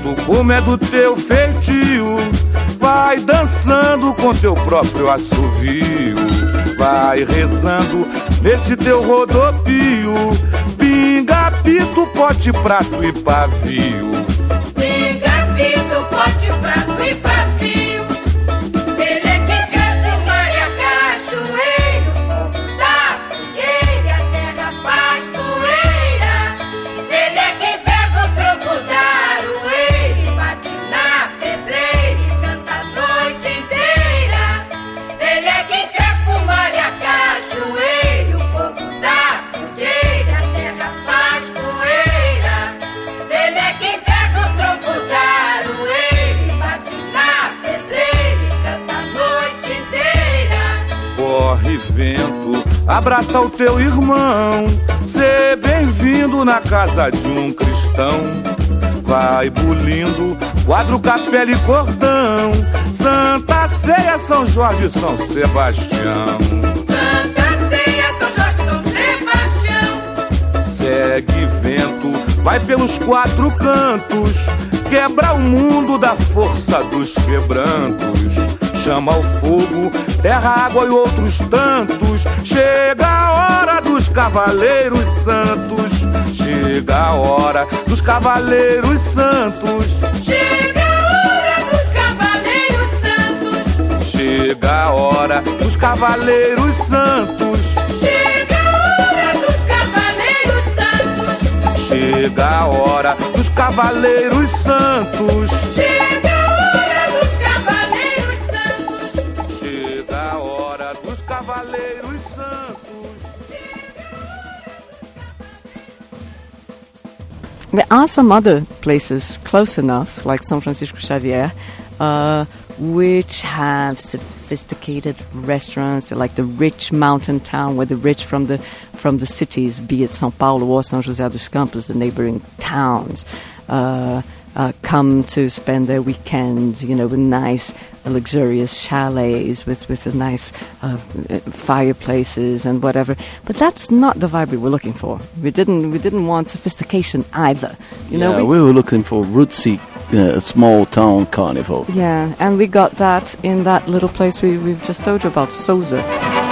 vento, como é do teu feitio, vai dançando com teu próprio assovio, vai rezando nesse teu rodopio, pinga, pito, pote, prato e pavio. Pinga, pito, pote, prato e pavio. Ele é que quer fumar e a cachoeiro, fogo da fogueira, a terra faz poeira. Ele é que pega o tronco da aroeira e bate na pedreira e canta a noite inteira. Ele é que quer fumar e a cachoeiro, fogo da fogueira, a terra faz poeira. Ele é que pega o tronco da aroeira e bate na pedreira e canta a noite inteira. Corre vento, abraça o teu irmão, sê bem-vindo na casa de um cristão. Vai bulindo, quadro, capela e cordão, Santa Ceia, São Jorge e São Sebastião. Santa Ceia, São Jorge, São Sebastião. Segue vento, vai pelos quatro cantos, quebra o mundo da força dos quebrantos. Chama o fogo, terra, água e outros tantos. Chega a hora dos cavaleiros santos. Chega a hora dos cavaleiros santos. Chega a hora dos cavaleiros santos. Chega a hora dos cavaleiros santos. Chega a hora dos cavaleiros santos. Chega a hora dos cavaleiros santos. Chega a hora dos cavaleiros santos. Chega a hora dos cavaleiros santos. There are some other places close enough, like São Francisco Xavier, uh, which have sophisticated restaurants. They're like the rich mountain town where the rich from the from the cities, be it São Paulo or São José dos Campos, the neighboring towns, uh, uh, come to spend their weekends, you know, with nice, uh, luxurious chalets, with, with a nice uh, fireplaces and whatever. But that's not the vibe we were looking for. We didn't we didn't want sophistication either. You know, yeah, we, we were looking for rootsy, uh, small town carnival. Yeah, and we got that in that little place we, we've just told you about, Sousa.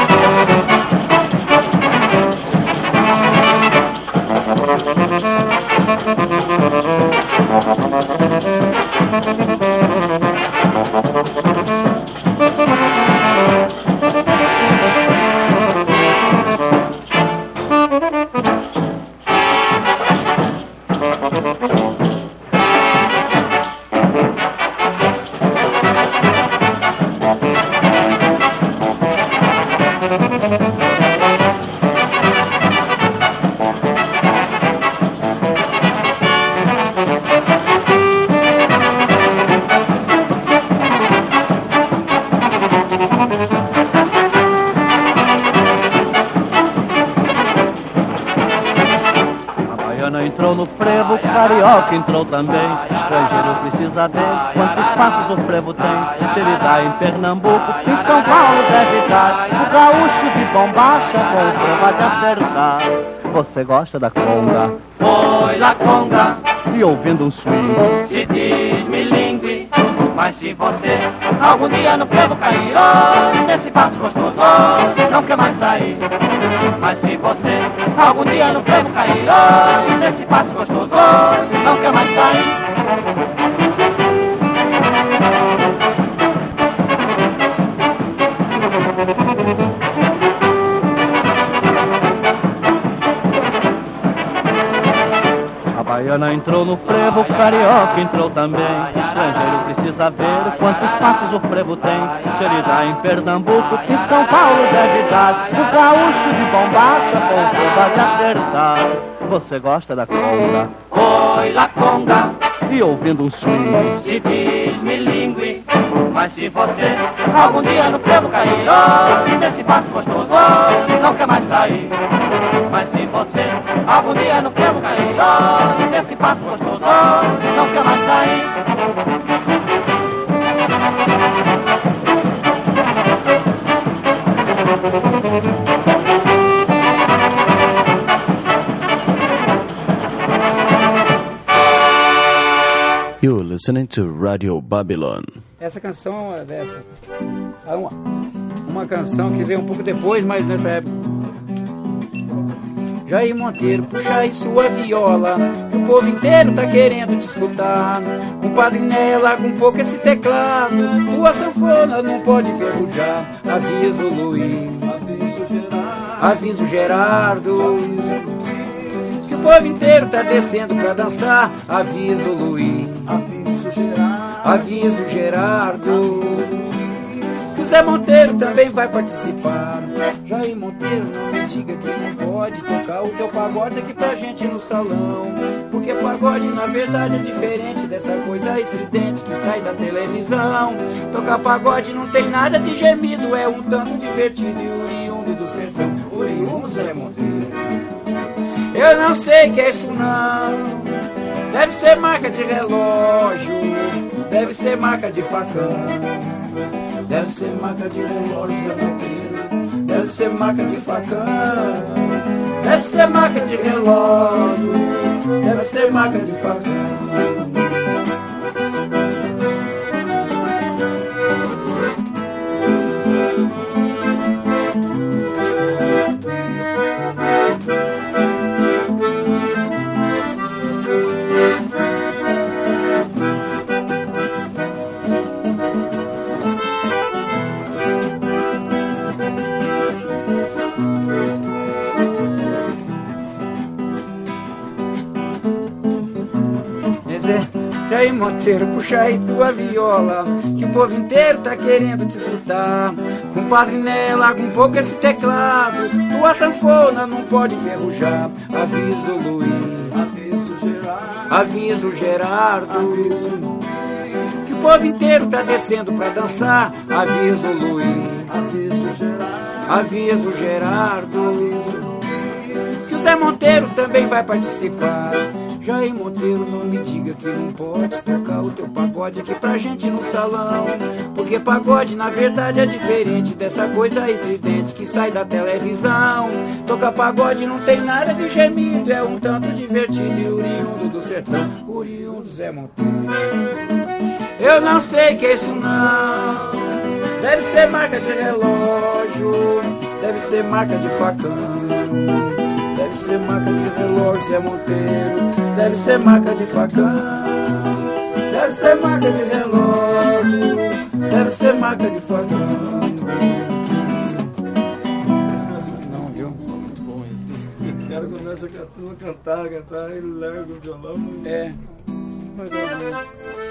Entrou no frevo, carioca entrou também. Estrangeiro precisa ver quantos passos o frevo tem. Se ele dá em Pernambuco, em São Paulo deve dar. O gaúcho de bombacha com o frevo há de acertar. Você gosta da conga? Foi la conga. E ouvindo um swing se diz milingue. Mas se você algum dia no frevo cair, oh, nesse passo gostoso, oh, não quer mais sair. Mas se você algum dia no frevo cair, oh, nesse passo gostoso, oh, não quer mais sair. Baiana entrou no frevo, carioca entrou também. Estrangeiro precisa ver quantos passos o frevo tem. Se ele dá em Pernambuco, em São Paulo deve dar. O gaúcho de bombacha com o frevo há de acertar. Você gosta da conga? Foi la conga. E ouvindo um swing se diz milingue. Mas se você algum dia no frevo cair, oh, desse passo gostoso, oh, não quer mais sair. Mas se você algum dia no frevo cair, oh, desse passo gostoso, oh, não quer mais sair. You're listening to Radio Babylon. Essa canção é dessa. É uma, uma canção que veio um pouco depois, mas nessa época. Jair Monteiro, puxa aí sua viola, que o povo inteiro tá querendo te escutar. Compadre Nela, com pouco esse teclado, tua sanfona não pode ferrujar. Avisa o Luiz, avisa o Gerardo, que o povo inteiro tá descendo pra dançar. Avisa o Luiz, avisa o Gerardo, Zé Monteiro também vai participar. Jair Monteiro, não me diga que não pode tocar o teu pagode aqui pra gente no salão. Porque pagode na verdade é diferente dessa coisa estridente que sai da televisão. Tocar pagode não tem nada de gemido, é um tanto divertido e oriundo do sertão. Oriundo Zé Monteiro, eu não sei que é isso não. Deve ser marca de relógio, deve ser marca de facão. Deve ser marca de relógio, Zé Monteiro, deve ser marca de facão. Deve ser marca de relógio, deve ser marca de facão. Jair Monteiro, puxa aí tua viola, que o povo inteiro tá querendo te escutar. Compadre Nela, com pouco esse teclado, tua sanfona não pode ferrujar. Avisa o Luiz, avisa o Gerardo, avisa o Gerardo, avisa o... que o povo inteiro tá descendo pra dançar. Avisa o Luiz, avisa o Gerardo, avisa o Gerardo, avisa o... que o Zé Monteiro também vai participar. Jair Monteiro, não me diga que não pode tocar o teu pagode aqui pra gente no salão. Porque pagode na verdade é diferente dessa coisa estridente que sai da televisão. Tocar pagode não tem nada de gemido, é um tanto divertido e oriundo do sertão. Oriundo Zé Monteiro, eu não sei que é isso não. Deve ser marca de relógio, deve ser marca de facão. Deve ser marca de relógio, Zé Monteiro, deve ser marca de facão. Deve ser marca de relógio, deve ser marca de facão. Não, viu? Muito bom esse. O cara começa a cantar, cantar, ele larga o violão. É. Vai dar bom.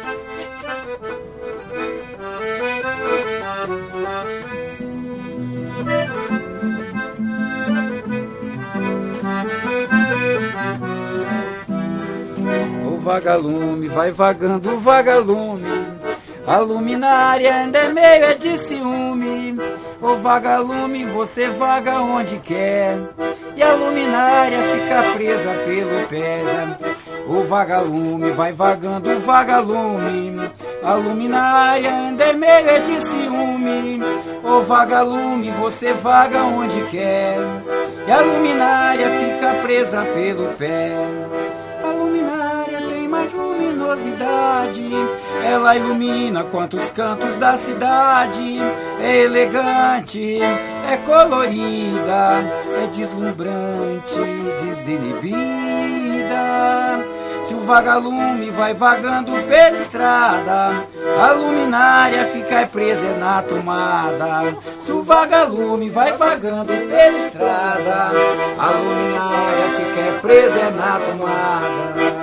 O vagalume vai vagando, o vagalume, a luminária ainda é meio de ciúme. O vagalume, você vaga onde quer, e a luminária fica presa pelo pé. O vagalume vai vagando, o vagalume, a luminária ainda é meio de ciúme. O vagalume, você vaga onde quer, e a luminária fica presa pelo pé. A luminária tem mais luminosidade, ela ilumina quantos cantos da cidade. É elegante, é colorida, é deslumbrante, desinibida. Se o vagalume vai vagando pela estrada, a luminária fica presa na tomada. Se o vagalume vai vagando pela estrada, a luminária fica presa na tomada.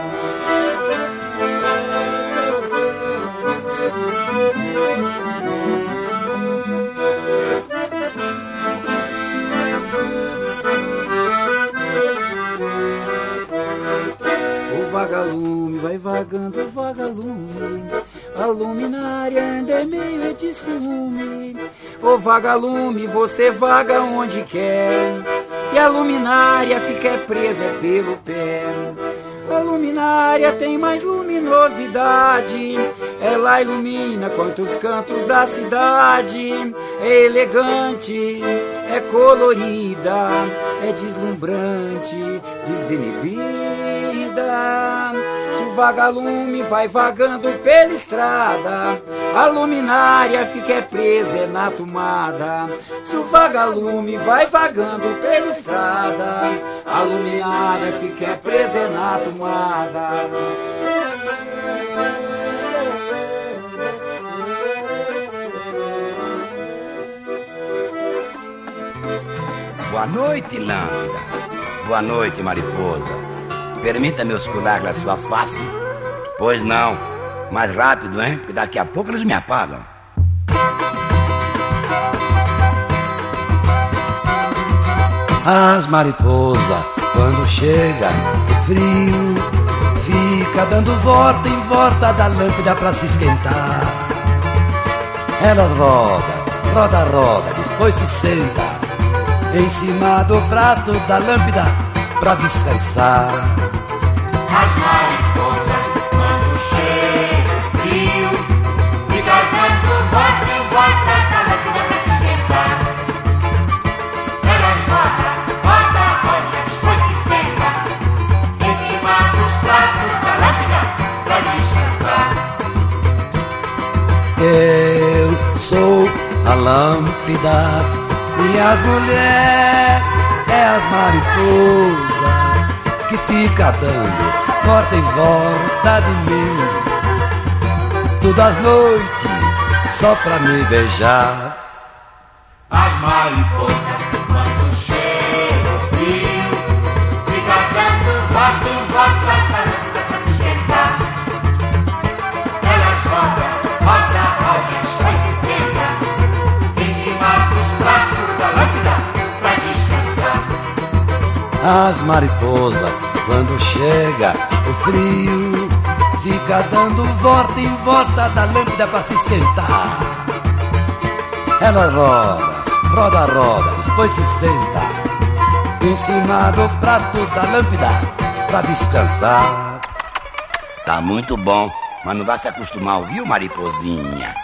O vagalume vai vagando, o vagalume, a luminária ainda é meio de ciúme. O vagalume, você vaga onde quer, e a luminária fica presa pelo pé. A luminária tem mais luminosidade, ela ilumina quantos cantos da cidade. É elegante, é colorida, é deslumbrante, desinibida. Se o vagalume vai vagando pela estrada, a luminária fica presa é na tomada. Se o vagalume vai vagando pela estrada, a luminária fica presa é na tomada. Boa noite, lâmpada. Boa noite, mariposa. Permita-me oscular a sua face. Pois não. Mais rápido, hein? Porque daqui a pouco eles me apagam. As mariposas, quando chega o frio, fica dando volta em volta da lâmpada pra se esquentar. Ela roda, roda, roda, depois se senta em cima do prato da lâmpada pra descansar. As mariposas, quando chega o frio, fica dando volta em volta da lâmpada pra se esquentar. Elas rodam, roda, roda, depois se senta em cima dos pratos da lâmpada pra descansar. Eu sou a lâmpada e as mulheres é as mariposas que fica dando volta em volta de mim, todas as noites só pra me beijar. As mariposas, quando chega o frio, fica dando volta em volta da lâmpada pra se esquentar. Elas rodam, rodam, rodam, depois se sentam em cima dos pratos da lâmpada pra descansar. As mariposas, quando chega o frio, fica dando volta em volta da lâmpada pra se esquentar. Ela roda, roda, roda, depois se senta em cima do prato da lâmpada pra descansar. Tá muito bom, mas não vai se acostumar, viu, mariposinha?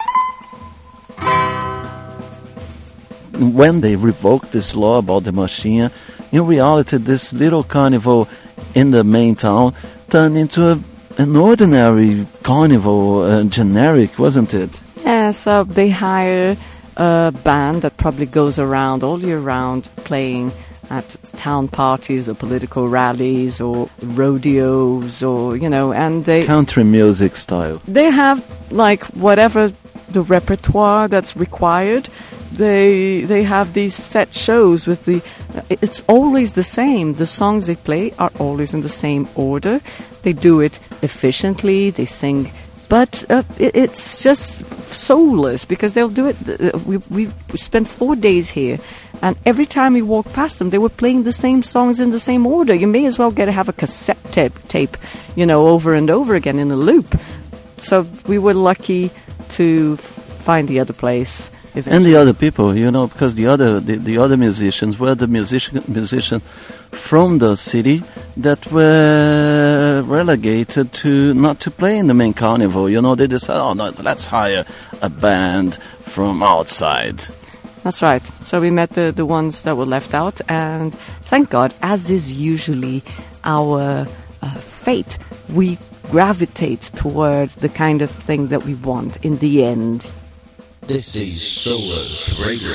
When they revoked this law about the Machinha, in reality this little carnival in the main town turned into a, an ordinary carnival, uh, generic, wasn't it? Yeah, so they hire a band that probably goes around all year round playing at town parties or political rallies or rodeos or, you know, and they... Country music style. They have, like, whatever the repertoire that's required. They they have these set shows with the... It's always the same. The songs they play are always in the same order. They do it efficiently. They sing... But uh, it, it's just soulless because they'll do it... Uh, we, we spent four days here and every time we walked past them, they were playing the same songs in the same order. You may as well get to have a cassette tape, tape, you know, over and over again in a loop. So we were lucky to find the other place. Eventually. And the other people, you know, because the other the, the other musicians were the musician musician from the city that were relegated to not to play in the main carnival. You know, they decided, oh no, let's hire a band from outside. That's right. So we met the, the ones that were left out, and thank God, as is usually our uh, fate, we gravitate towards the kind of thing that we want in the end. This is Solar Radio.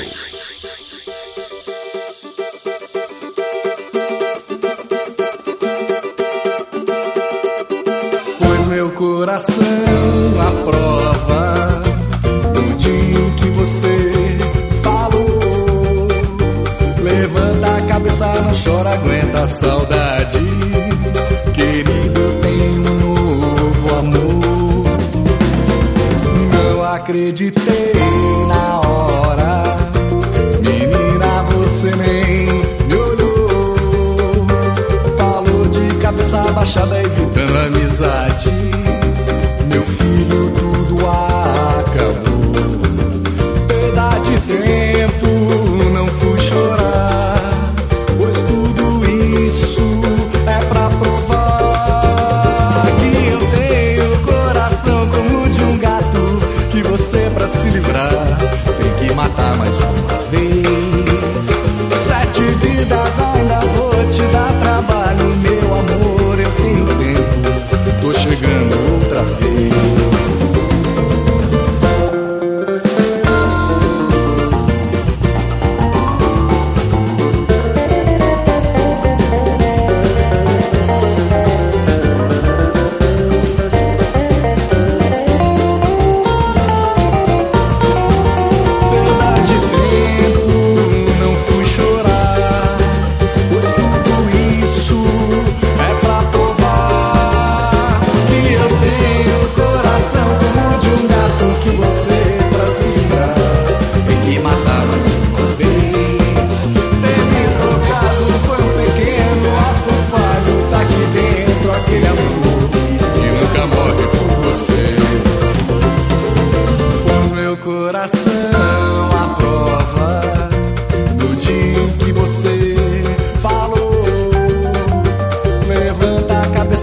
Pois meu coração aprova no dia em que você falou. Levanta a cabeça, não chora, aguenta a saudade. Querido, tem um novo amor. Não acreditei na hora, menina, você nem me olhou. Falou de cabeça baixada, evitando a amizade. Meu filho, tudo acabou. Perda de tempo, não fui chorar, pois tudo isso é pra provar que eu tenho coração como de um gato, que você pra se livrar tem que matar mais de uma vez. Sete vidas ainda vou te dar trabalho, meu amor, eu tenho tempo, tô chegando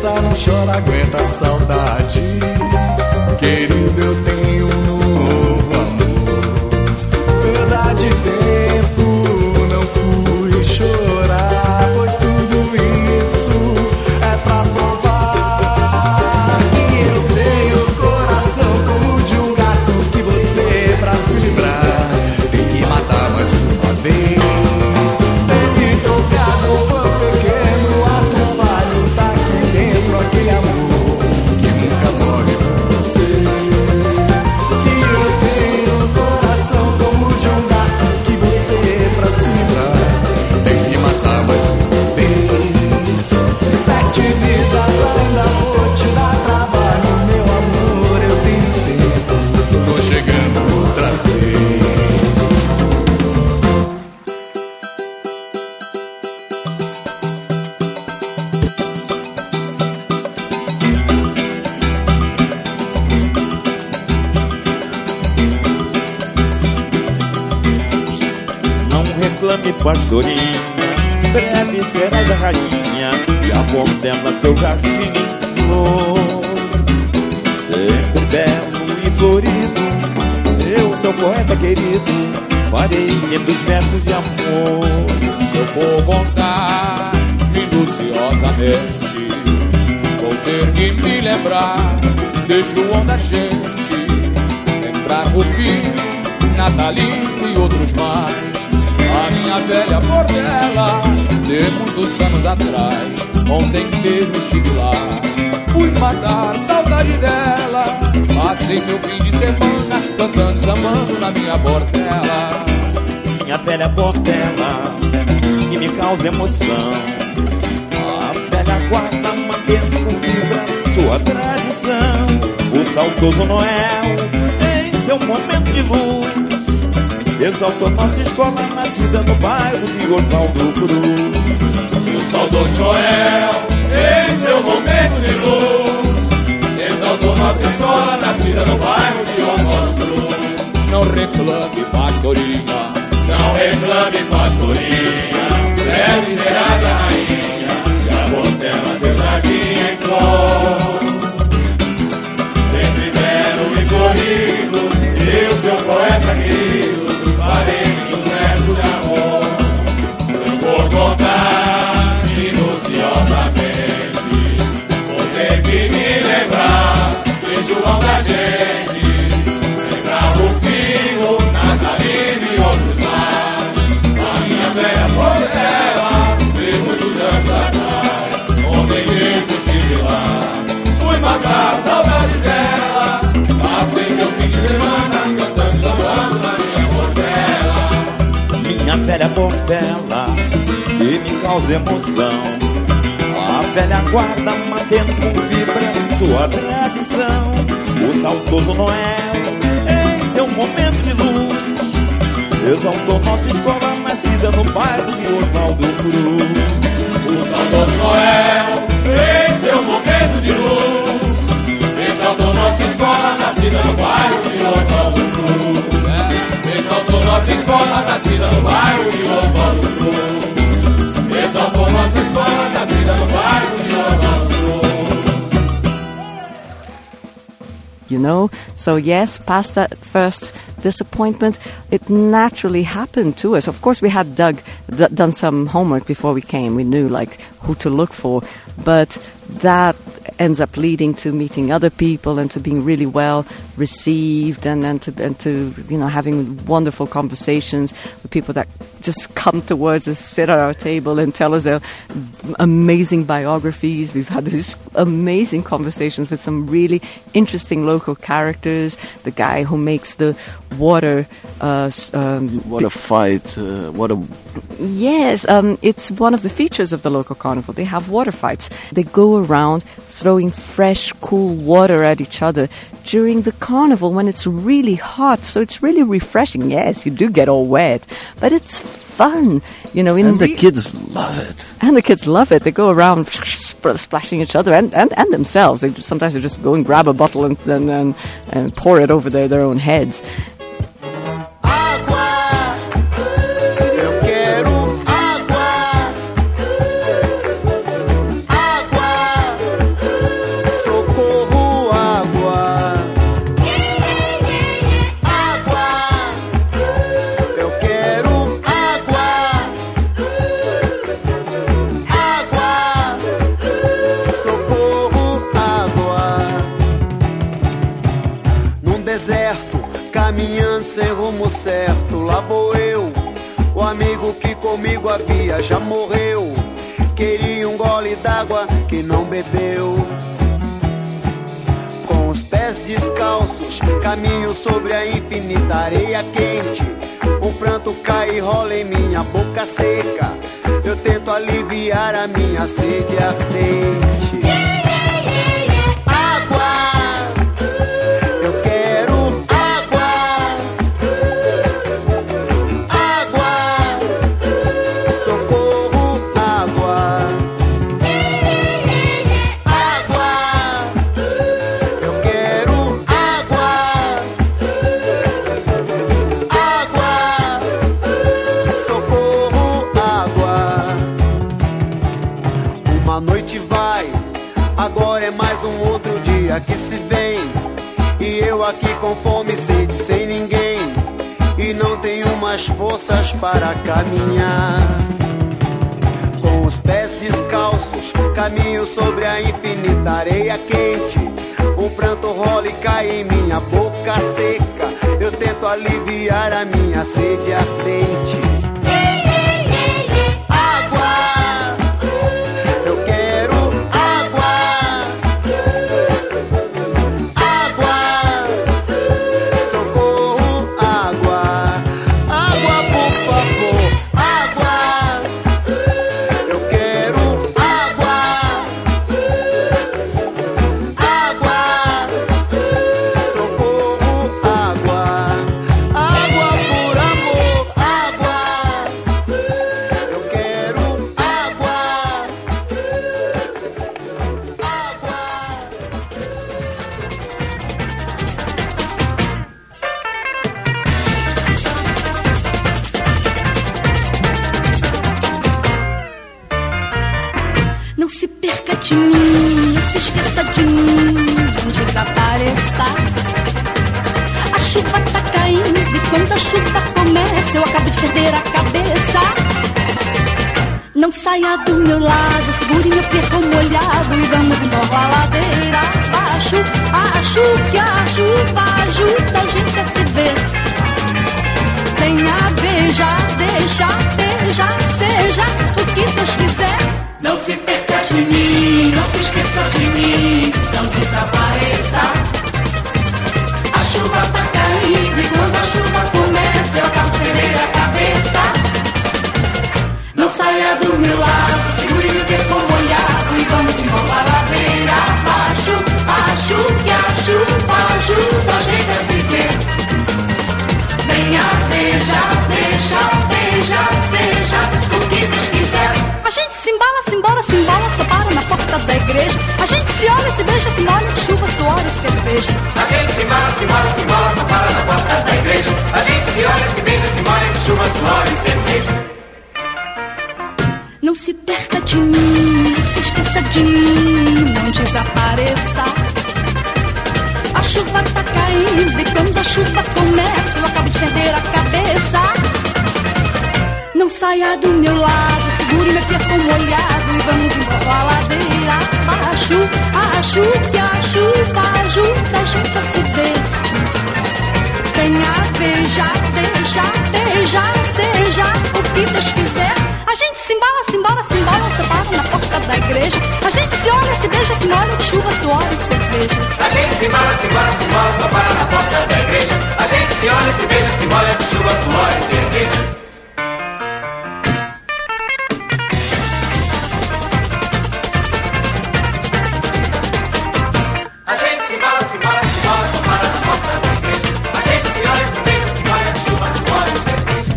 cabeça não chora, aguenta a saudade. Querido, eu tenho um novo amor. Verdade, tempo, não fui chorar, pois tudo isso é pra provar que eu tenho coração como de um gato, que você, pra se livrar, tem que matar mais uma vez. Tem que trocar no pão pequeno, ato falho, tá aqui dentro aquele amor que nunca morre por você. E eu tenho coração como de um gato, que você, pra se livrar, tem que matar mais uma vez. Sete vidas ainda vou te dar trabalho, meu amor, eu tenho tempo, tô chegando outra vez. Não reclame, pastorinha, breve serás a rainha, e a bom dela seu jardim em flor. Sempre belo e florido, eu, seu poeta querido, farei lindos versos de amor. Se eu for contar minuciosamente, vou ter que me lembrar de João da gente, lembrar Rufino, Natalino e outros mais. A minha velha bordela, de muitos anos atrás, ontem mesmo estive lá, fui matar saudade dela. Passei meu fim de semana cantando, sambando na minha bordela. Minha velha bordela, que me causa emoção, a velha guarda mantendo com vibra sua tradição. O saudoso Noel, em seu momento de luz, exaltou nossa escola nascida no bairro de Oswaldo Cruz. O saudoso Noel, em seu momento de luz, exaltou nossa escola nascida no bairro de Oswaldo Cruz. Não reclame, pastorinha, não reclame, pastorinha, breve serás a rainha, e a botela seu jardim em flor. Sempre belo e florido, eu, seu poeta querido, farei um verso de amor. Se eu for contar minuciosamente, vou ter que me lembrar de João da gente, lembrar Rufino, Natalino e outros mais. A minha velha bordela, de muitos anos atrás, ontem mesmo estive lá, fui matar a saudade dela. Passei meu fim de semana cantando, sambando na minha bordela. Minha velha bordela, que me causa emoção, a velha guarda mantendo com vibra sua tradição. O saudoso Noel, em seu momento de luz, exaltou nossa escola nascida no bairro de Oswaldo Cruz. O saudoso Noel, em seu momento de luz, exaltou nossa escola nascida no bairro de Oswaldo Cruz. É. Exaltou nossa escola nascida no bairro de Oswaldo Cruz. Exaltou nossa escola nascida no bairro de Oswaldo Cruz. You know, so yes, past that first disappointment, it naturally happened to us. Of course, we had Doug d- done some homework before we came. We knew like who to look for, but that ends up leading to meeting other people and to being really well received, and, and to and to you know having wonderful conversations with people that just come towards us, sit at our table, and tell us their amazing biographies. We've had these amazing conversations with some really interesting local characters. The guy who makes the water, uh, um, what a fight! Uh, what a yes, um, it's one of the features of the local carnival. They have water fights. They go around throwing fresh, cool water at each other during the carnival when it's really hot. So it's really refreshing. Yes, you do get all wet, but it's fun, you know. In and the re- kids love it. And the kids love it. They go around sp- splashing each other and, and, and themselves. They just, sometimes they just go and grab a bottle and and, and, and pour it over their, their own heads. caminhando sem rumo certo, lá vou eu. O amigo que comigo havia já morreu. Queria um gole d'água que não bebeu. Com os pés descalços, caminho sobre a infinita areia quente. Um pranto cai e rola em minha boca seca. Eu tento aliviar a minha sede ardente. Água, eu quero água. Água, socorro, água. Água, eu quero água. Água, socorro, água. Uma noite vai, agora é mais um outro dia que se vem. E eu aqui com fome e sede sem ninguém. E não tenho mais forças para caminhar. Com os pés descalços, caminho sobre a infinita areia quente. Um pranto rola e cai em minha boca seca. Eu tento aliviar a minha sede ardente. Água, eu quero água. Água, socorro, água. Água, por favor, água. Eu quero água. Água, socorro, água. Água, por amor, água. Eu quero água. Não se perca de mim, não se esqueça de mim, não desapareça. A chuva tá caindo e quando a chuva começa eu acabo de perder a cabeça. Não saia do meu lado, segure meu perro molhado e vamos embora a ladeira abaixo. Acho que a chuva ajuda a gente a se ver. Venha, veja, deixa, veja, seja o que Deus quiser. Não se perca de mim, não se esqueça de mim, não desapareça. A chuva tá caindo e quando a chuva começa eu acabo de perder a cabeça. Não saia do meu lado, segure meu corpo molhado e vamos embora a ladeira abaixo. Acho que a chuva ajuda a gente a se ver. Venha, veja, deixa, veja, seja o que Deus quiser. A gente se embala, se embora, se embala, só para na porta da igreja. A gente se olha, se beija, se molha de chuva, suor e cerveja. A gente se embala, se embora, se embala, só para na porta da igreja. A gente se olha, se beija, se molha de chuva, suor e cerveja. Não se perca de mim, não se esqueça de mim, não desapareça. A chuva tá caindo e quando a chuva começa eu acabo de perder a cabeça. Não saia do meu lado, segure meu corpo molhado e vamos embora a ladeira abaixo. Acho que a chuva ajuda a gente a se ver. Venha, veja, deixa, veja, seja o que Deus quiser. A gente se embala, se embora, se embala, se para na porta da igreja. A gente se olha, se beija, se molha de chuva, suor e cerveja. A gente se embala, se embora, se embala, só para na porta da igreja. A gente se olha, se beija, se molha de chuva, suor e cerveja. A gente se embala, se embora, se embala, só para na porta da igreja. A gente se olha, se beija, se molha de chuva, suor e cerveja.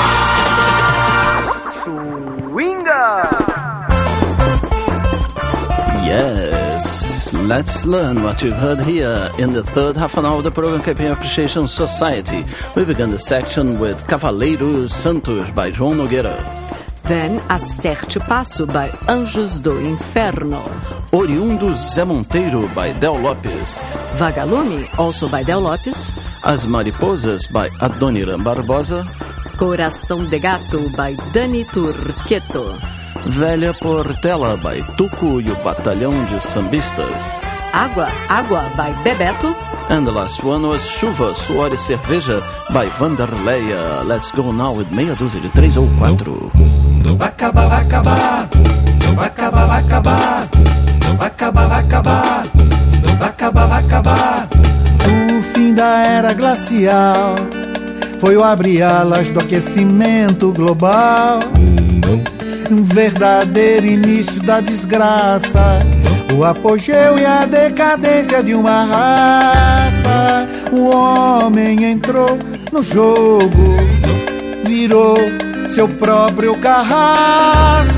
Yes, let's learn what you've heard here in the third half an hour of the program Caipirinha Appreciation Society. We began the section with Cavaleiros Santos by João Nogueira. Then Acerte o Passo by Anjos do Inferno. Oriundo Zé Monteiro by Del Lopes. Vagalume, also by Del Lopes. As Mariposas by Adoniran Barbosa. Coração de Gato by Dani Turqueto. Velha Portela by Tuco e o Batalhão de Sambistas. Água, Água by Bebeto. And the last one was Chuva, Suor e Cerveja by Vanderleia. Let's go now with meia dúzia de três ou quatro. Não vai acabar, vai acabar. Não vai acabar, vai acabar. Não vai acabar, vai acabar. Não vai acabar, vai acabar. O fim da era glacial foi o abrir alas do aquecimento global. Um verdadeiro início da desgraça, o apogeu e a decadência de uma raça. O homem entrou no jogo, virou seu próprio carrasco,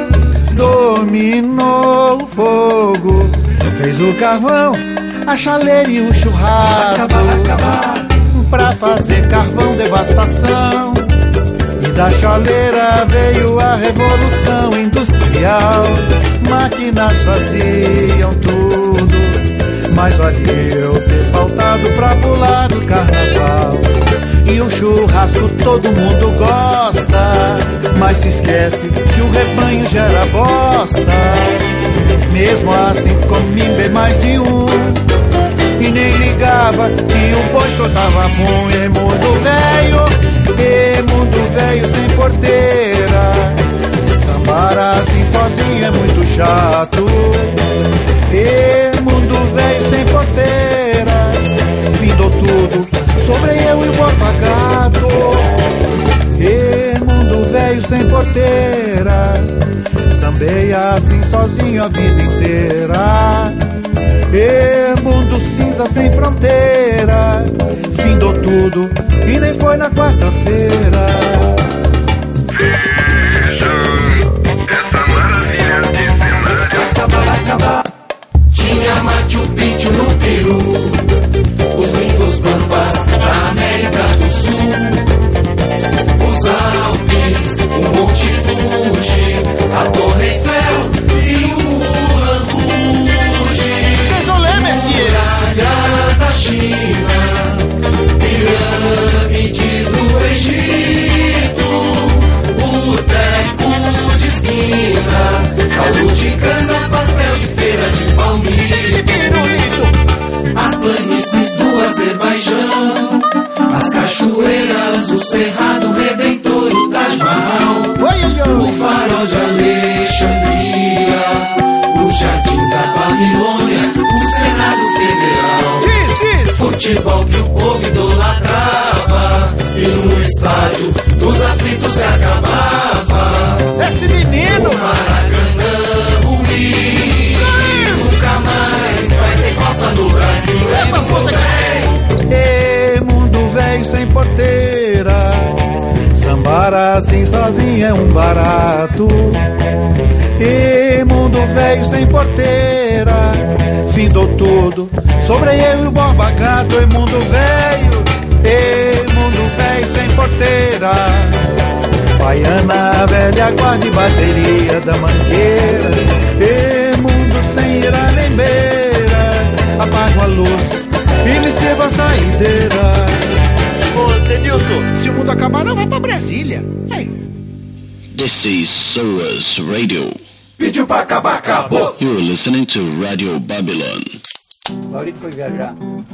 dominou o fogo, fez o carvão, a chaleira e o churrasco. Vai acabar, vai acabar. Pra fazer carvão, devastação, e da chaleira veio a revolução industrial. Máquinas faziam tudo, mas valeu ter faltado pra pular do carnaval. E o churrasco todo mundo gosta, mas se esquece que o rebanho gera bosta. Mesmo assim comi bem mais de um, e nem ligava que o boi soltava pum. E mundo velho, e mundo velho sem porteira, sambar assim sozinho é muito chato. E mundo velho sem porteira, findou tudo, sobrei eu e o Borba Gato. E mundo velho sem porteira, sambei assim sozinho a vida inteira. E mundo cinza sem fronteira, findou tudo e nem foi na quarta-feira. Essa maravilha de cenário. Vai acabar, vai acabar. Tinha Machu Picchu no Peru, os lindos pampas da América do Sul, os Alpes, o Monte Fuji, a Torre Eiffel e o Moulin Rouge. Désolé, Messier. Muralhas da China, pirâmides no Egito, boteco de esquina, caldo de cana, pastel de feira de palmito, as planícies do Azerbaijão, as cachoeiras, o Cerrado Redentor, o Taj Mahal, o farol de Alexandria, os jardins da Babilônia, o Senado Federal, futebol que o povo idolatrava, e no estádio dos aflitos se acabava. Esse menino! O Maracanã ruim, nunca mais vai ter Copa no Brasil. Epa, puta! E mundo velho sem porteira, sambar assim sozinho é um barato. E mundo velho sem porteira, findou tudo, sobrei eu e o Borba Gato. E mundo velho, e mundo velho sem porteira, baiana, velha guarda e bateria da Mangueira. E mundo sem ira nem beira, apago a luz e me sirva a saideira. Ô, Denilson, se o mundo acabar, não vai pra Brasília. Hey. This is Soros Radio. Pediu pra acabar, acabou. You're listening to Radio Babylon. Laurito foi viajar.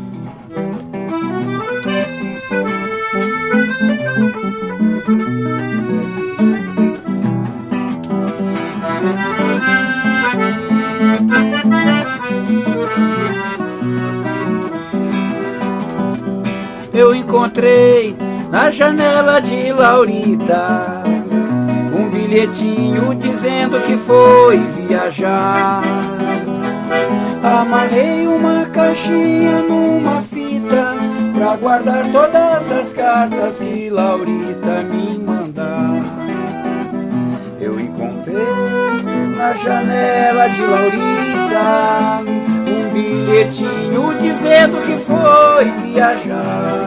Eu encontrei na janela de Laurita um bilhetinho dizendo que foi viajar. Amarrei uma caixinha numa fita pra guardar todas as cartas que Laurita me mandar. Eu encontrei na janela de Laurita um bilhetinho dizendo que foi viajar.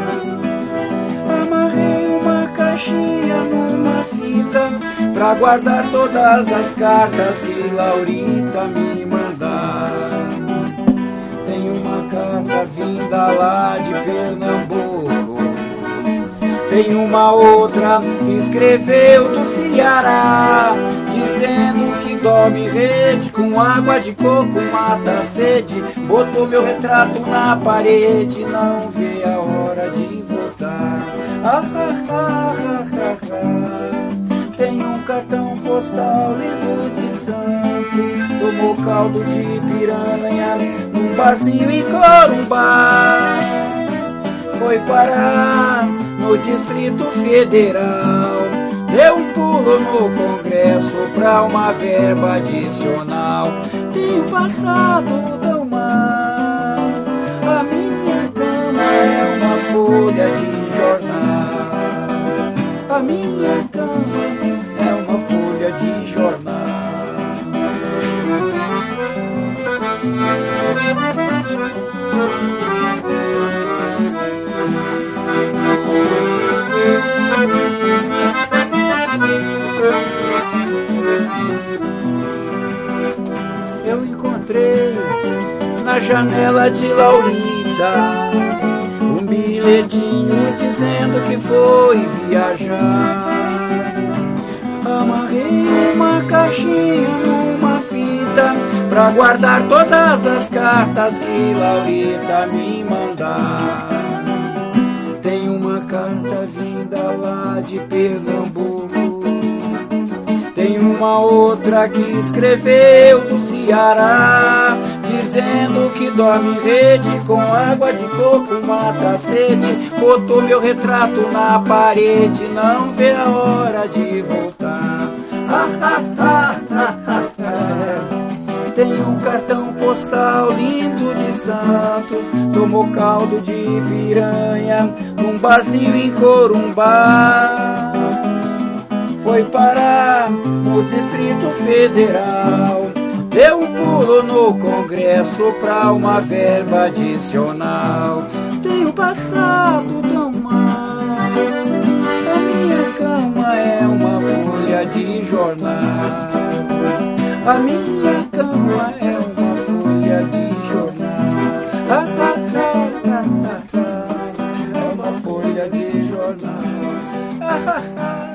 Amarrei uma caixinha numa fita pra guardar todas as cartas que Laurita me mandar. Tem uma carta vinda lá de Pernambuco, tem uma outra que escreveu do Ceará, dizendo que dorme em rede, com água de coco mata a sede. Botou meu retrato na parede, não vê a hora de voltar. Ah, ah, ah, ah, ah, ah. Tem um cartão postal lindo de santo, tomou caldo de piranha num barzinho em Corumbá. Foi parar no Distrito Federal, deu um pulo no Congresso pra uma verba adicional. Tenho passado tão mal, a minha cama é uma folha de jornal. A minha cama é uma folha de jornal. Eu encontrei na janela de Laurita um bilhetinho dizendo que foi viajar. Amarrei uma caixinha numa fita pra guardar todas as cartas que Laurita me mandar. Tem uma carta vinda lá de Pernambuco, tem uma outra que escreveu do Ceará, dizendo que dorme em rede, com água de coco mata a sede. Botou meu retrato na parede, não vê a hora de voltar. Ah, ah, ah, ah, ah, ah. Tem um cartão postal lindo de Santos, tomou caldo de piranha num barzinho em Corumbá. Foi parar no Distrito Federal, deu um pulo no Congresso pra uma verba adicional. Tenho passado tão mal, a minha cama é uma folha de jornal. A minha cama é uma folha de jornal. Ah, ah, ah, ah, ah, ah. É uma folha de jornal. Ah, ah, ah.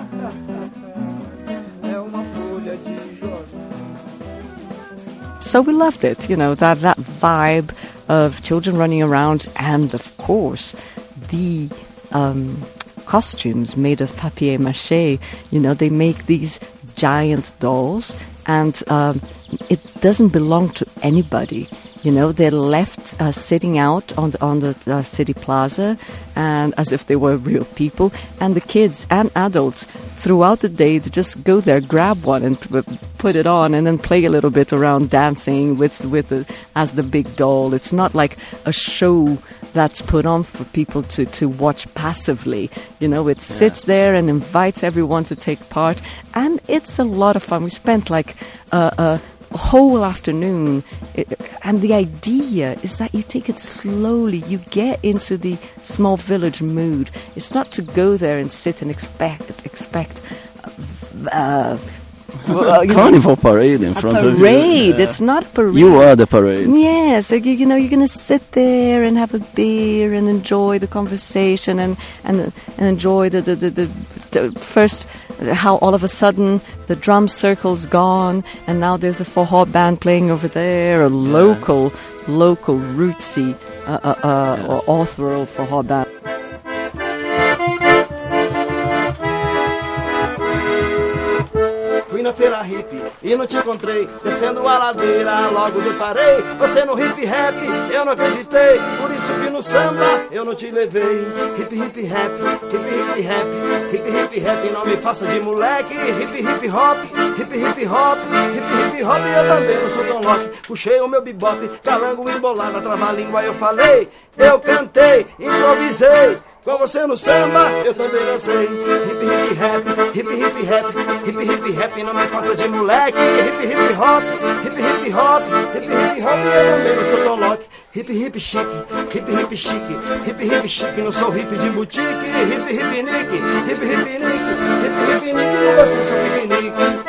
So we loved it, you know, that, that vibe of children running around, and of course the um, costumes made of papier-mâché. You know, they make these giant dolls, and um, it doesn't belong to anybody. You know, they're left uh, sitting out on the, on the uh, city plaza, and as if they were real people. And the kids and adults throughout the day, they just go there, grab one, and p- put it on, and then play a little bit around, dancing with with the, as the big doll. It's not like a show that's put on for people to, to watch passively. You know, it yeah. sits there and invites everyone to take part, and it's a lot of fun. We spent like uh, a whole afternoon, and the idea is that you take it slowly. You get into the small village mood. It's not to go there and sit and expect expect uh, well, carnival know, parade in front of you. Parade. Yeah. It's not a parade. You are the parade. Yes, you, you know, you're going to sit there and have a beer and enjoy the conversation and and, and enjoy the the, the the the first. How all of a sudden the drum circle's gone, and now there's a forró band playing over there, a yeah. local, local rootsy uh, uh, uh, yeah. or author forró band. Fui na feira hippie e não te encontrei, descendo a ladeira logo deparei você no hip rap, eu não acreditei, por isso que no samba eu não te levei. Hip hip rap, hip hip rap, hip hip rap, não me faça de moleque. Hip hip hop, hip hip hop, hip hip hop, eu também não sou tão lock. Puxei o meu bebop, calango embolado, trava-língua eu falei, eu cantei, improvisei. Com você no samba, eu também dancei. Hip hip rap, hip hip rap, hip hip rap, não me faça de moleque. Hip hip hop, hip hip hop, hip hip hop, eu também não sou tão lock. Hip hip chique, hip hip chique, hip hip chique, não sou hip de boutique. Hip hip nick, hip hip nick, hip hip nick, você sou piquenique.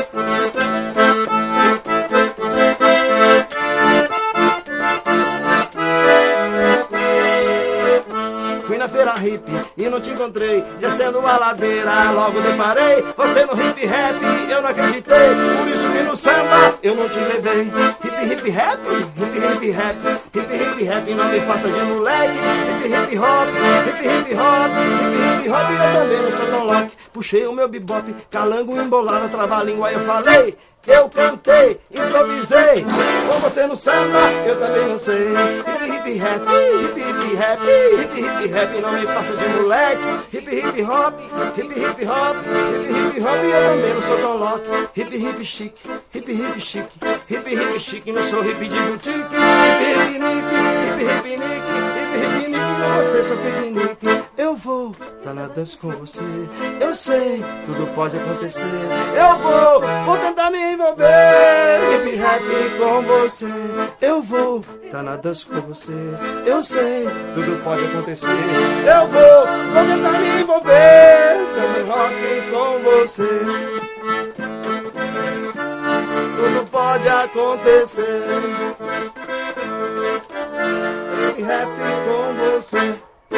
Na feira hippie e não te encontrei, descendo a ladeira logo deparei você no hip rap, eu não acreditei, por isso que no no samba, eu não te levei. Hip hip rap, hip hip rap, hip hip rap, não me faça de moleque. Hip hip hop, hip hip hop, hip hip hop, eu também não sou tão lock. Puxei o meu bebop, calango embolado, trava-língua, eu falei. Eu cantei, improvisei, com você no samba, eu também não sei. Hip hip rap, hip hip rap, hip hip rap, não me passa de moleque. Hip hip hop, hip hip hop, hip hip hop, eu também não sou tão lock. Hip hip chique, hip hip chique, hip hip chique, não sou hip de boutique. Hip hip nick, hip hip nick, hip hip nick, com você sou piquenique. Eu vou tá na dança com você, eu sei, tudo pode acontecer. Eu vou, vou tentar me envolver, hip rap com você. Eu vou tá na dança com você, eu sei, tudo pode acontecer. Eu vou, vou tentar me envolver, hip rock com você. Tudo pode acontecer, hip rap com você.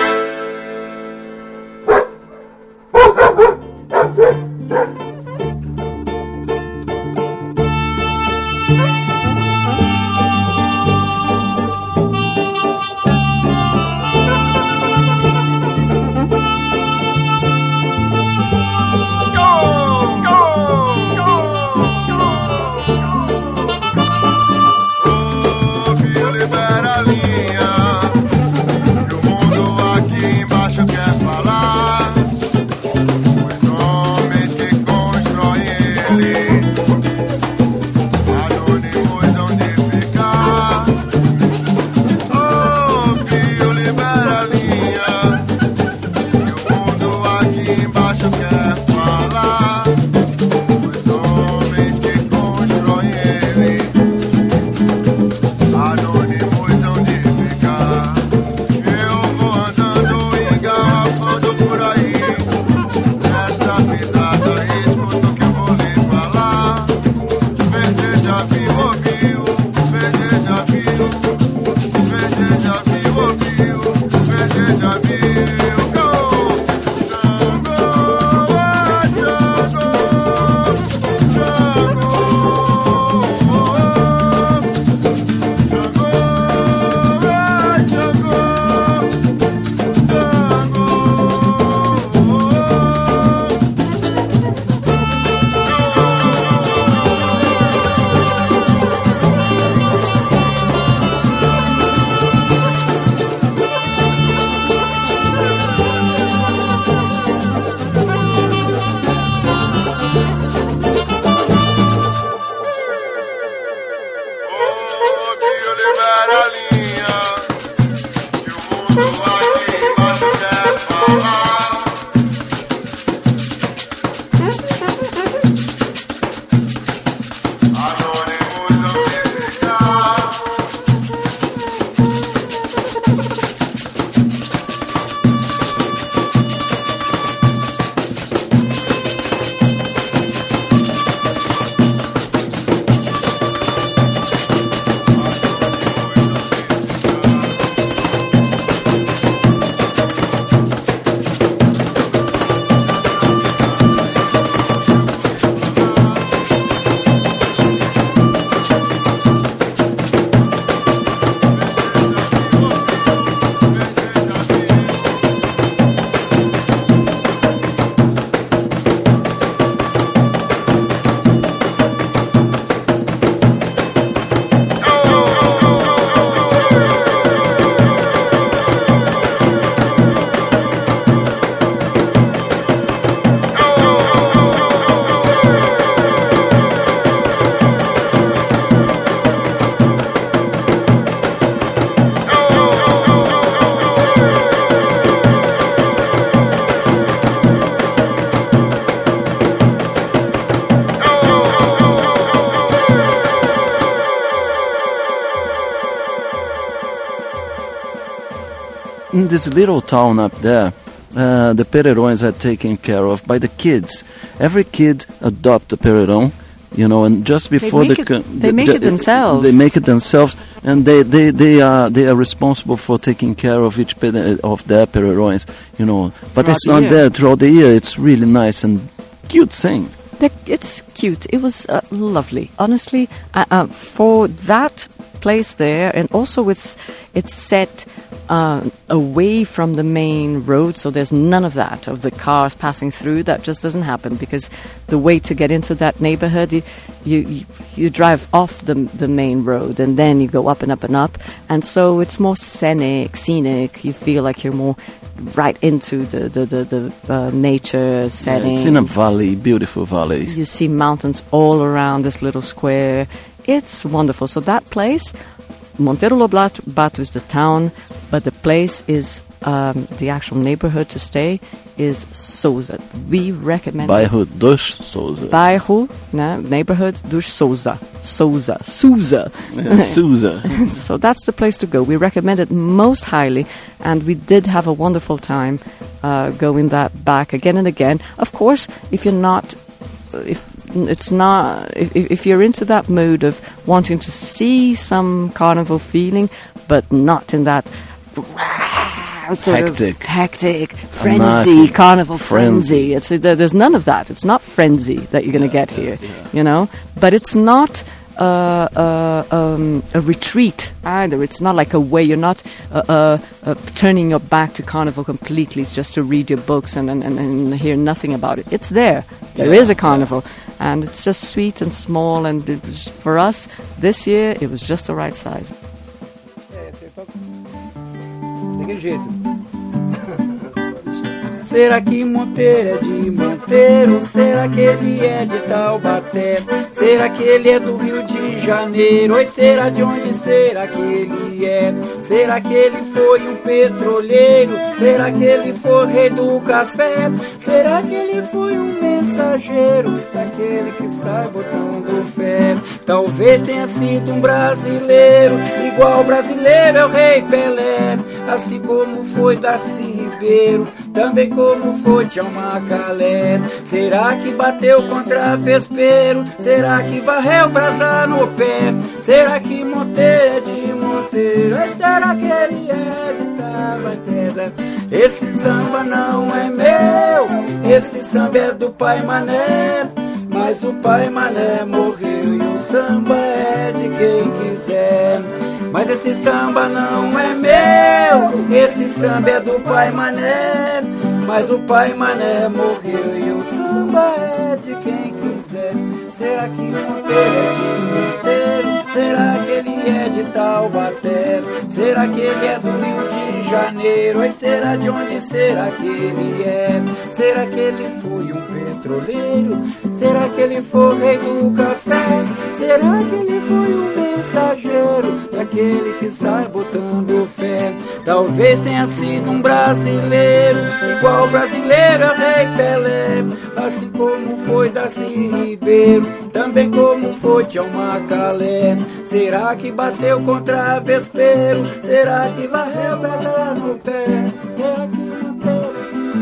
in this little town up there, uh, the Pererões are taken care of by the kids. Every kid adopt a Pererão, you know, and just before they the, make it, the they make the, it themselves. They make it themselves, and they, they, they are they are responsible for taking care of each pere, of their Pererões, you know. But Throughout it's the not year. there throughout the year. It's really nice and cute thing. It's cute. It was uh, lovely. Honestly, uh, uh, for that place there, and also it's it's set uh, away from the main road, so there's none of that, of the cars passing through. That just doesn't happen, because the way to get into that neighborhood, you you, you drive off the the main road, and then you go up and up and up, and so it's more scenic, scenic. You feel like you're more right into the the the, the uh, nature setting. Yeah, it's in a valley, beautiful valley. You see mountains all around this little square. It's wonderful. So that place, Monteiro Lobato is the town, but the place is um, the actual neighborhood to stay is Souza. We recommend Bairro it. dos Souza. Bairro, né? Neighborhood dos Souza. Souza. Souza. Yeah, Souza. So that's the place to go. We recommend it most highly, and we did have a wonderful time uh, going that back again and again. Of course, if you're not... if it's not if, if you're into that mood of wanting to see some carnival feeling, but not in that sort hectic, of hectic frenzy, anarchic, carnival frenzy. frenzy. It's there, there's none of that. It's not frenzy that you're going to yeah, get yeah, here, yeah. you know. But it's not uh, uh, um, a retreat either. It's not like a way. You're not uh, uh, uh, turning your back to carnival completely just to read your books and, and, and, and hear nothing about it. It's there. There yeah, is a carnival, yeah. And it's just sweet and small. And it was, for us this year, it was just the right size. É, você toca daquele jeito. Será que Monteiro é de Monteiro? Será que ele é de Taubaté? Será que ele é do Rio de Janeiro? Ou será de onde será que ele é? Será que ele foi um petroleiro? Será que ele foi rei do café? Será que ele foi um mensageiro daquele que sai botando fé? Talvez tenha sido um brasileiro, igual o brasileiro é o rei Pelé, assim como foi Darcy Ribeiro, também como foi Djalma Calé. Será que bateu contra vespeiro? Será que varreu brasa no pé? Será que Monteiro é de Monteiro? Ou será que ele é de Tabaté? Esse samba não é meu, esse samba é do pai Mané, mas o pai Mané morreu e o samba é de quem quiser. Mas esse samba não é meu, esse samba é do pai Mané, mas o pai Mané morreu e o samba é de quem quiser. Será que Monteiro é de Monteiro? Será que ele é de Taubaté? Será que ele é do Rio de Janeiro? Ou será de onde será que ele é? Será que ele foi um petroleiro? Será que ele foi rei do café? Será que ele foi um mensageiro daquele que sai botando fé? Talvez tenha sido um brasileiro, igual o brasileiro é o rei Pelé, assim como foi Darcy Ribeiro, também como foi Djalma Calé. Será que bateu contra vespeiro? Será que varreu brasa no pé? Será que bateu?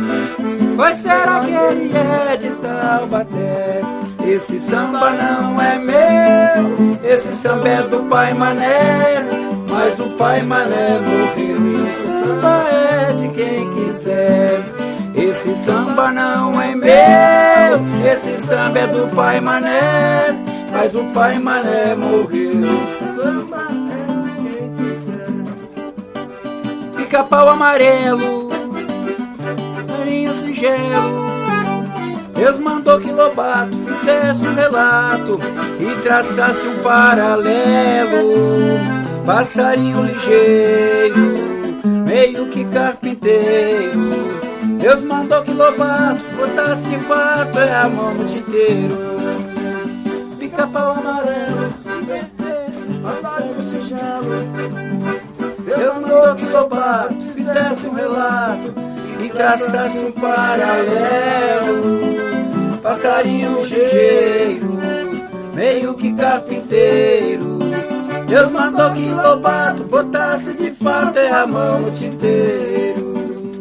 Ou será que ele é de Taubaté? Esse samba não é meu, esse samba é do pai Mané, mas o pai Mané morreu e o samba é de quem quiser. Esse samba não é meu, esse samba é do pai Mané, mas o pai Mané morreu e o samba é de quem quiser. Pica-pau amarelo, marinho singelo, Deus mandou que Lobato fizesse um relato e traçasse um paralelo. Passarinho ligeiro, meio que carpinteiro, Deus mandou que Lobato botasse de fato é a mão no tinteiro. Pica-pau amarelo, passarinho singelo, Deus mandou que Lobato fizesse um relato e traçasse um paralelo. Passarinho ligeiro, meio que carpinteiro, Deus mandou que Lobato botasse de fato é a mão no tinteiro.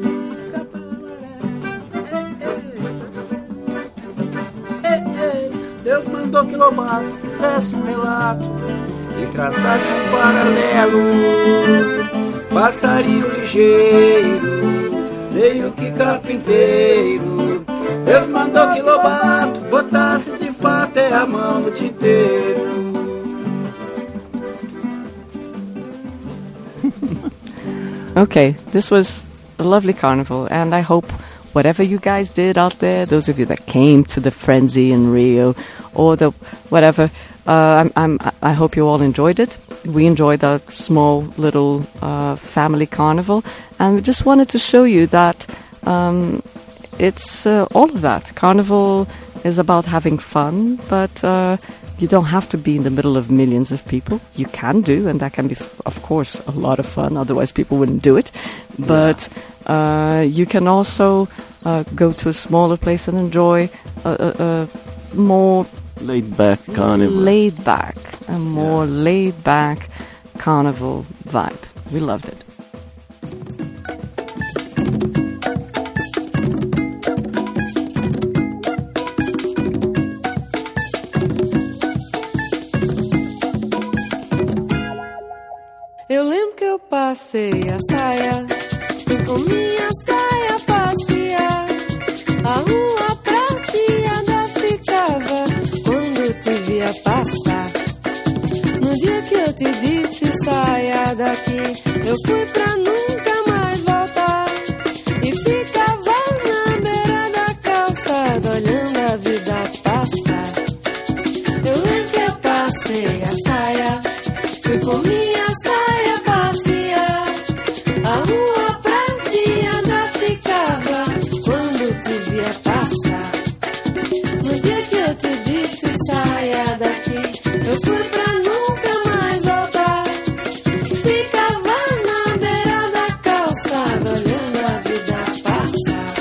Deus mandou que Lobato fizesse um relato e traçasse um paralelo. Passarinho ligeiro, meio que carpinteiro, Deus mandou que Lobato botasse de fato é a mão no tinteiro. Okay, this was a lovely carnival, and I hope whatever you guys did out there, those of you that came to the Frenzy in Rio, or the whatever, uh, I'm, I'm, I hope you all enjoyed it. We enjoyed our small little uh, family carnival, and we just wanted to show you that um, it's uh, all of that. Carnival is about having fun, but uh, you don't have to be in the middle of millions of people. You can do, and that can be, f- of course, a lot of fun. Otherwise, people wouldn't do it. But uh, you can also uh, go to a smaller place and enjoy a, a, a more laid-back carnival. Laid-back, a more yeah. laid-back carnival vibe. We loved it. Eu lembro que eu passei a saia, com minha saia passear. A rua prateada ficava quando te via passar. No dia que eu te disse saia daqui, eu fui pra nunca mais voltar. E ficava na beira da calçada olhando a vida passar. Eu lembro que eu passei a saia, fui com minha saia passear. A rua prateada ficava quando te via passar. No dia que eu te disse saia daqui, eu fui pra nunca mais voltar. Ficava na beira da calçada olhando a vida passar.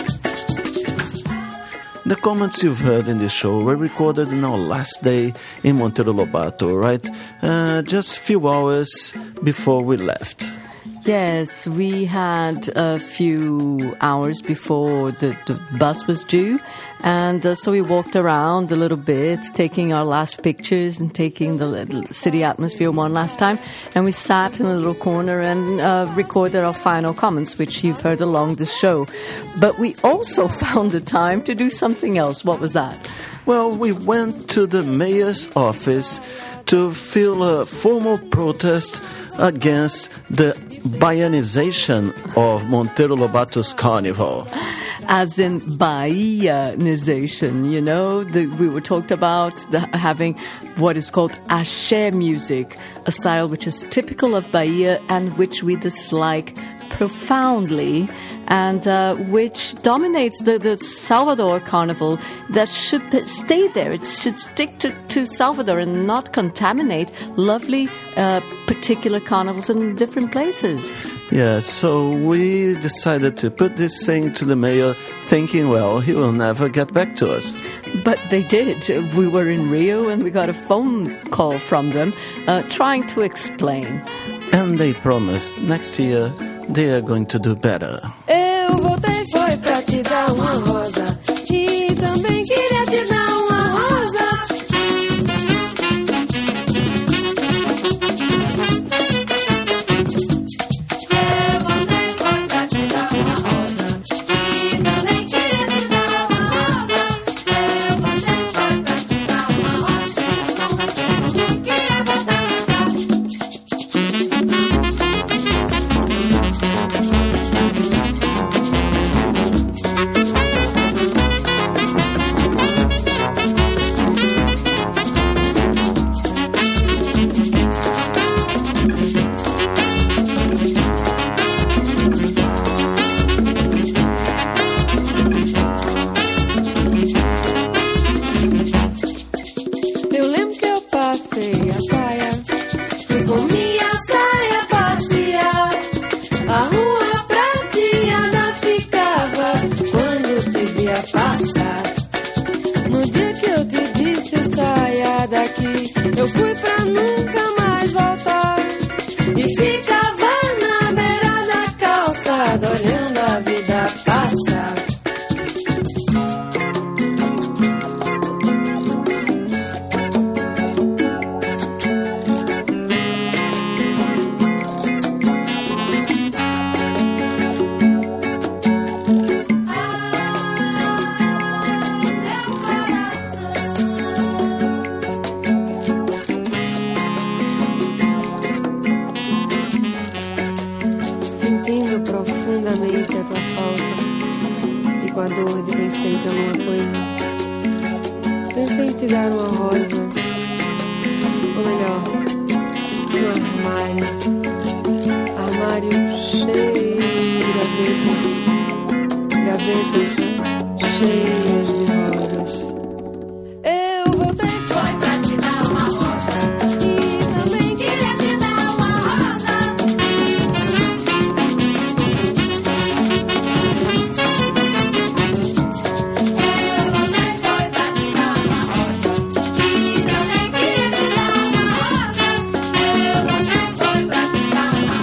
The comments you've heard in this show were recorded in our last day in Monteiro Lobato, right? Uh, just a few hours before we left. Yes, we had a few hours before the, the bus was due, and uh, so we walked around a little bit, taking our last pictures and taking the little city atmosphere one last time, and we sat in a little corner and uh, recorded our final comments, which you've heard along the show. But we also found the time to do something else. What was that? Well, we went to the mayor's office to file a formal protest against the Baianization of Monteiro Lobato's carnival. As in Bahianization, you know, the, we were talked about the, having what is called axé music, a style which is typical of Bahia and which we dislike profoundly, and uh, which dominates the, the Salvador carnival that should stay there. It should stick to, to Salvador and not contaminate lovely uh, particular carnivals in different places. Yeah, so we decided to put this thing to the mayor, thinking, well, he will never get back to us. But they did. We were in Rio and we got a phone call from them uh, trying to explain. And they promised next year they are going to do better. Eu voltei foi pra te dar uma rosa e também queria te dar uma rosa. Eu voltei foi pra te dar uma rosa e também queria te dar uma rosa. Eu voltei foi pra te dar uma rosa e não queria voltar pra casa. Eu lembro que eu passei a saia, fui com minha saia passear. A rua prateada ficava quando te via passar. No dia que eu te disse saia daqui, eu fui pra nunca mais voltar. E ficava na beira da calçada olhando a vida passar. profundamente a tua falta e com a dor de quem sente alguma coisa. Pensei em te dar uma rosa, ou melhor, um armário, armário cheio de gavetas, gavetas cheias de rosas. Eu voltei foi pra te dar uma rosa e também queria te dar uma rosa. Eu voltei foi pra te dar uma rosa e também queria te dar uma rosa. Eu voltei foi pra te dar uma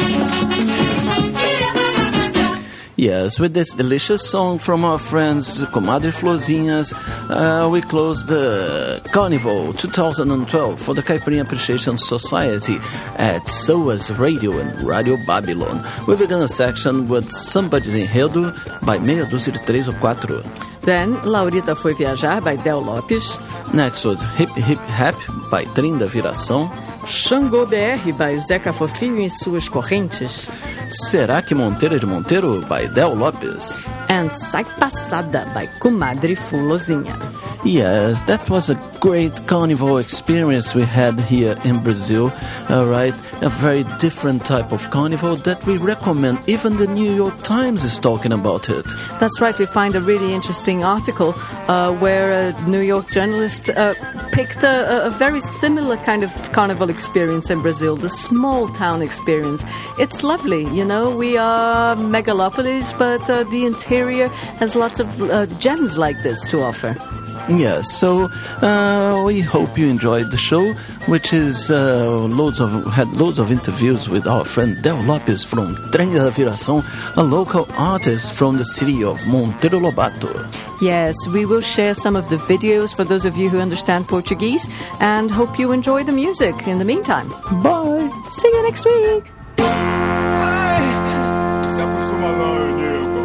rosa. Yes, with this delicious song from our friends Comadre Florzinhas, uh, we close the Carnival twenty twelve for the Caipirinha Appreciation Society at SOAS Radio and Radio Babylon. We began a section with Somebody's Enredo by Meia Dúzia de Três ou Quatro. Then, Laurita Foi Viajar by Del Lopes. Next was Hip Hip Hap by Trem da Viração. Xangô B R by Zeca Fofinho e Suas Correntes. Será que Monteiro é de Monteiro by Del Lopes. And Sai Passada by Comadre Fulozinha. Yes, that was a great carnival experience we had here in Brazil, all right? A very different type of carnival that we recommend. Even the New York Times is talking about it. That's right, we find a really interesting article uh, where a New York journalist uh, picked a, a very similar kind of carnival experience in Brazil, the small town experience. It's lovely, you know, we are megalopolis, but uh, the interior has lots of uh, gems like this to offer. Yes, so uh, we hope you enjoyed the show, which is uh, loads of had loads of interviews with our friend Del Lopes from Trem da Viração, a local artist from the city of Monteiro Lobato. Yes, we will share some of the videos for those of you who understand Portuguese, and hope you enjoy the music in the meantime. Bye! See you next week! Se acostuma não, eu digo.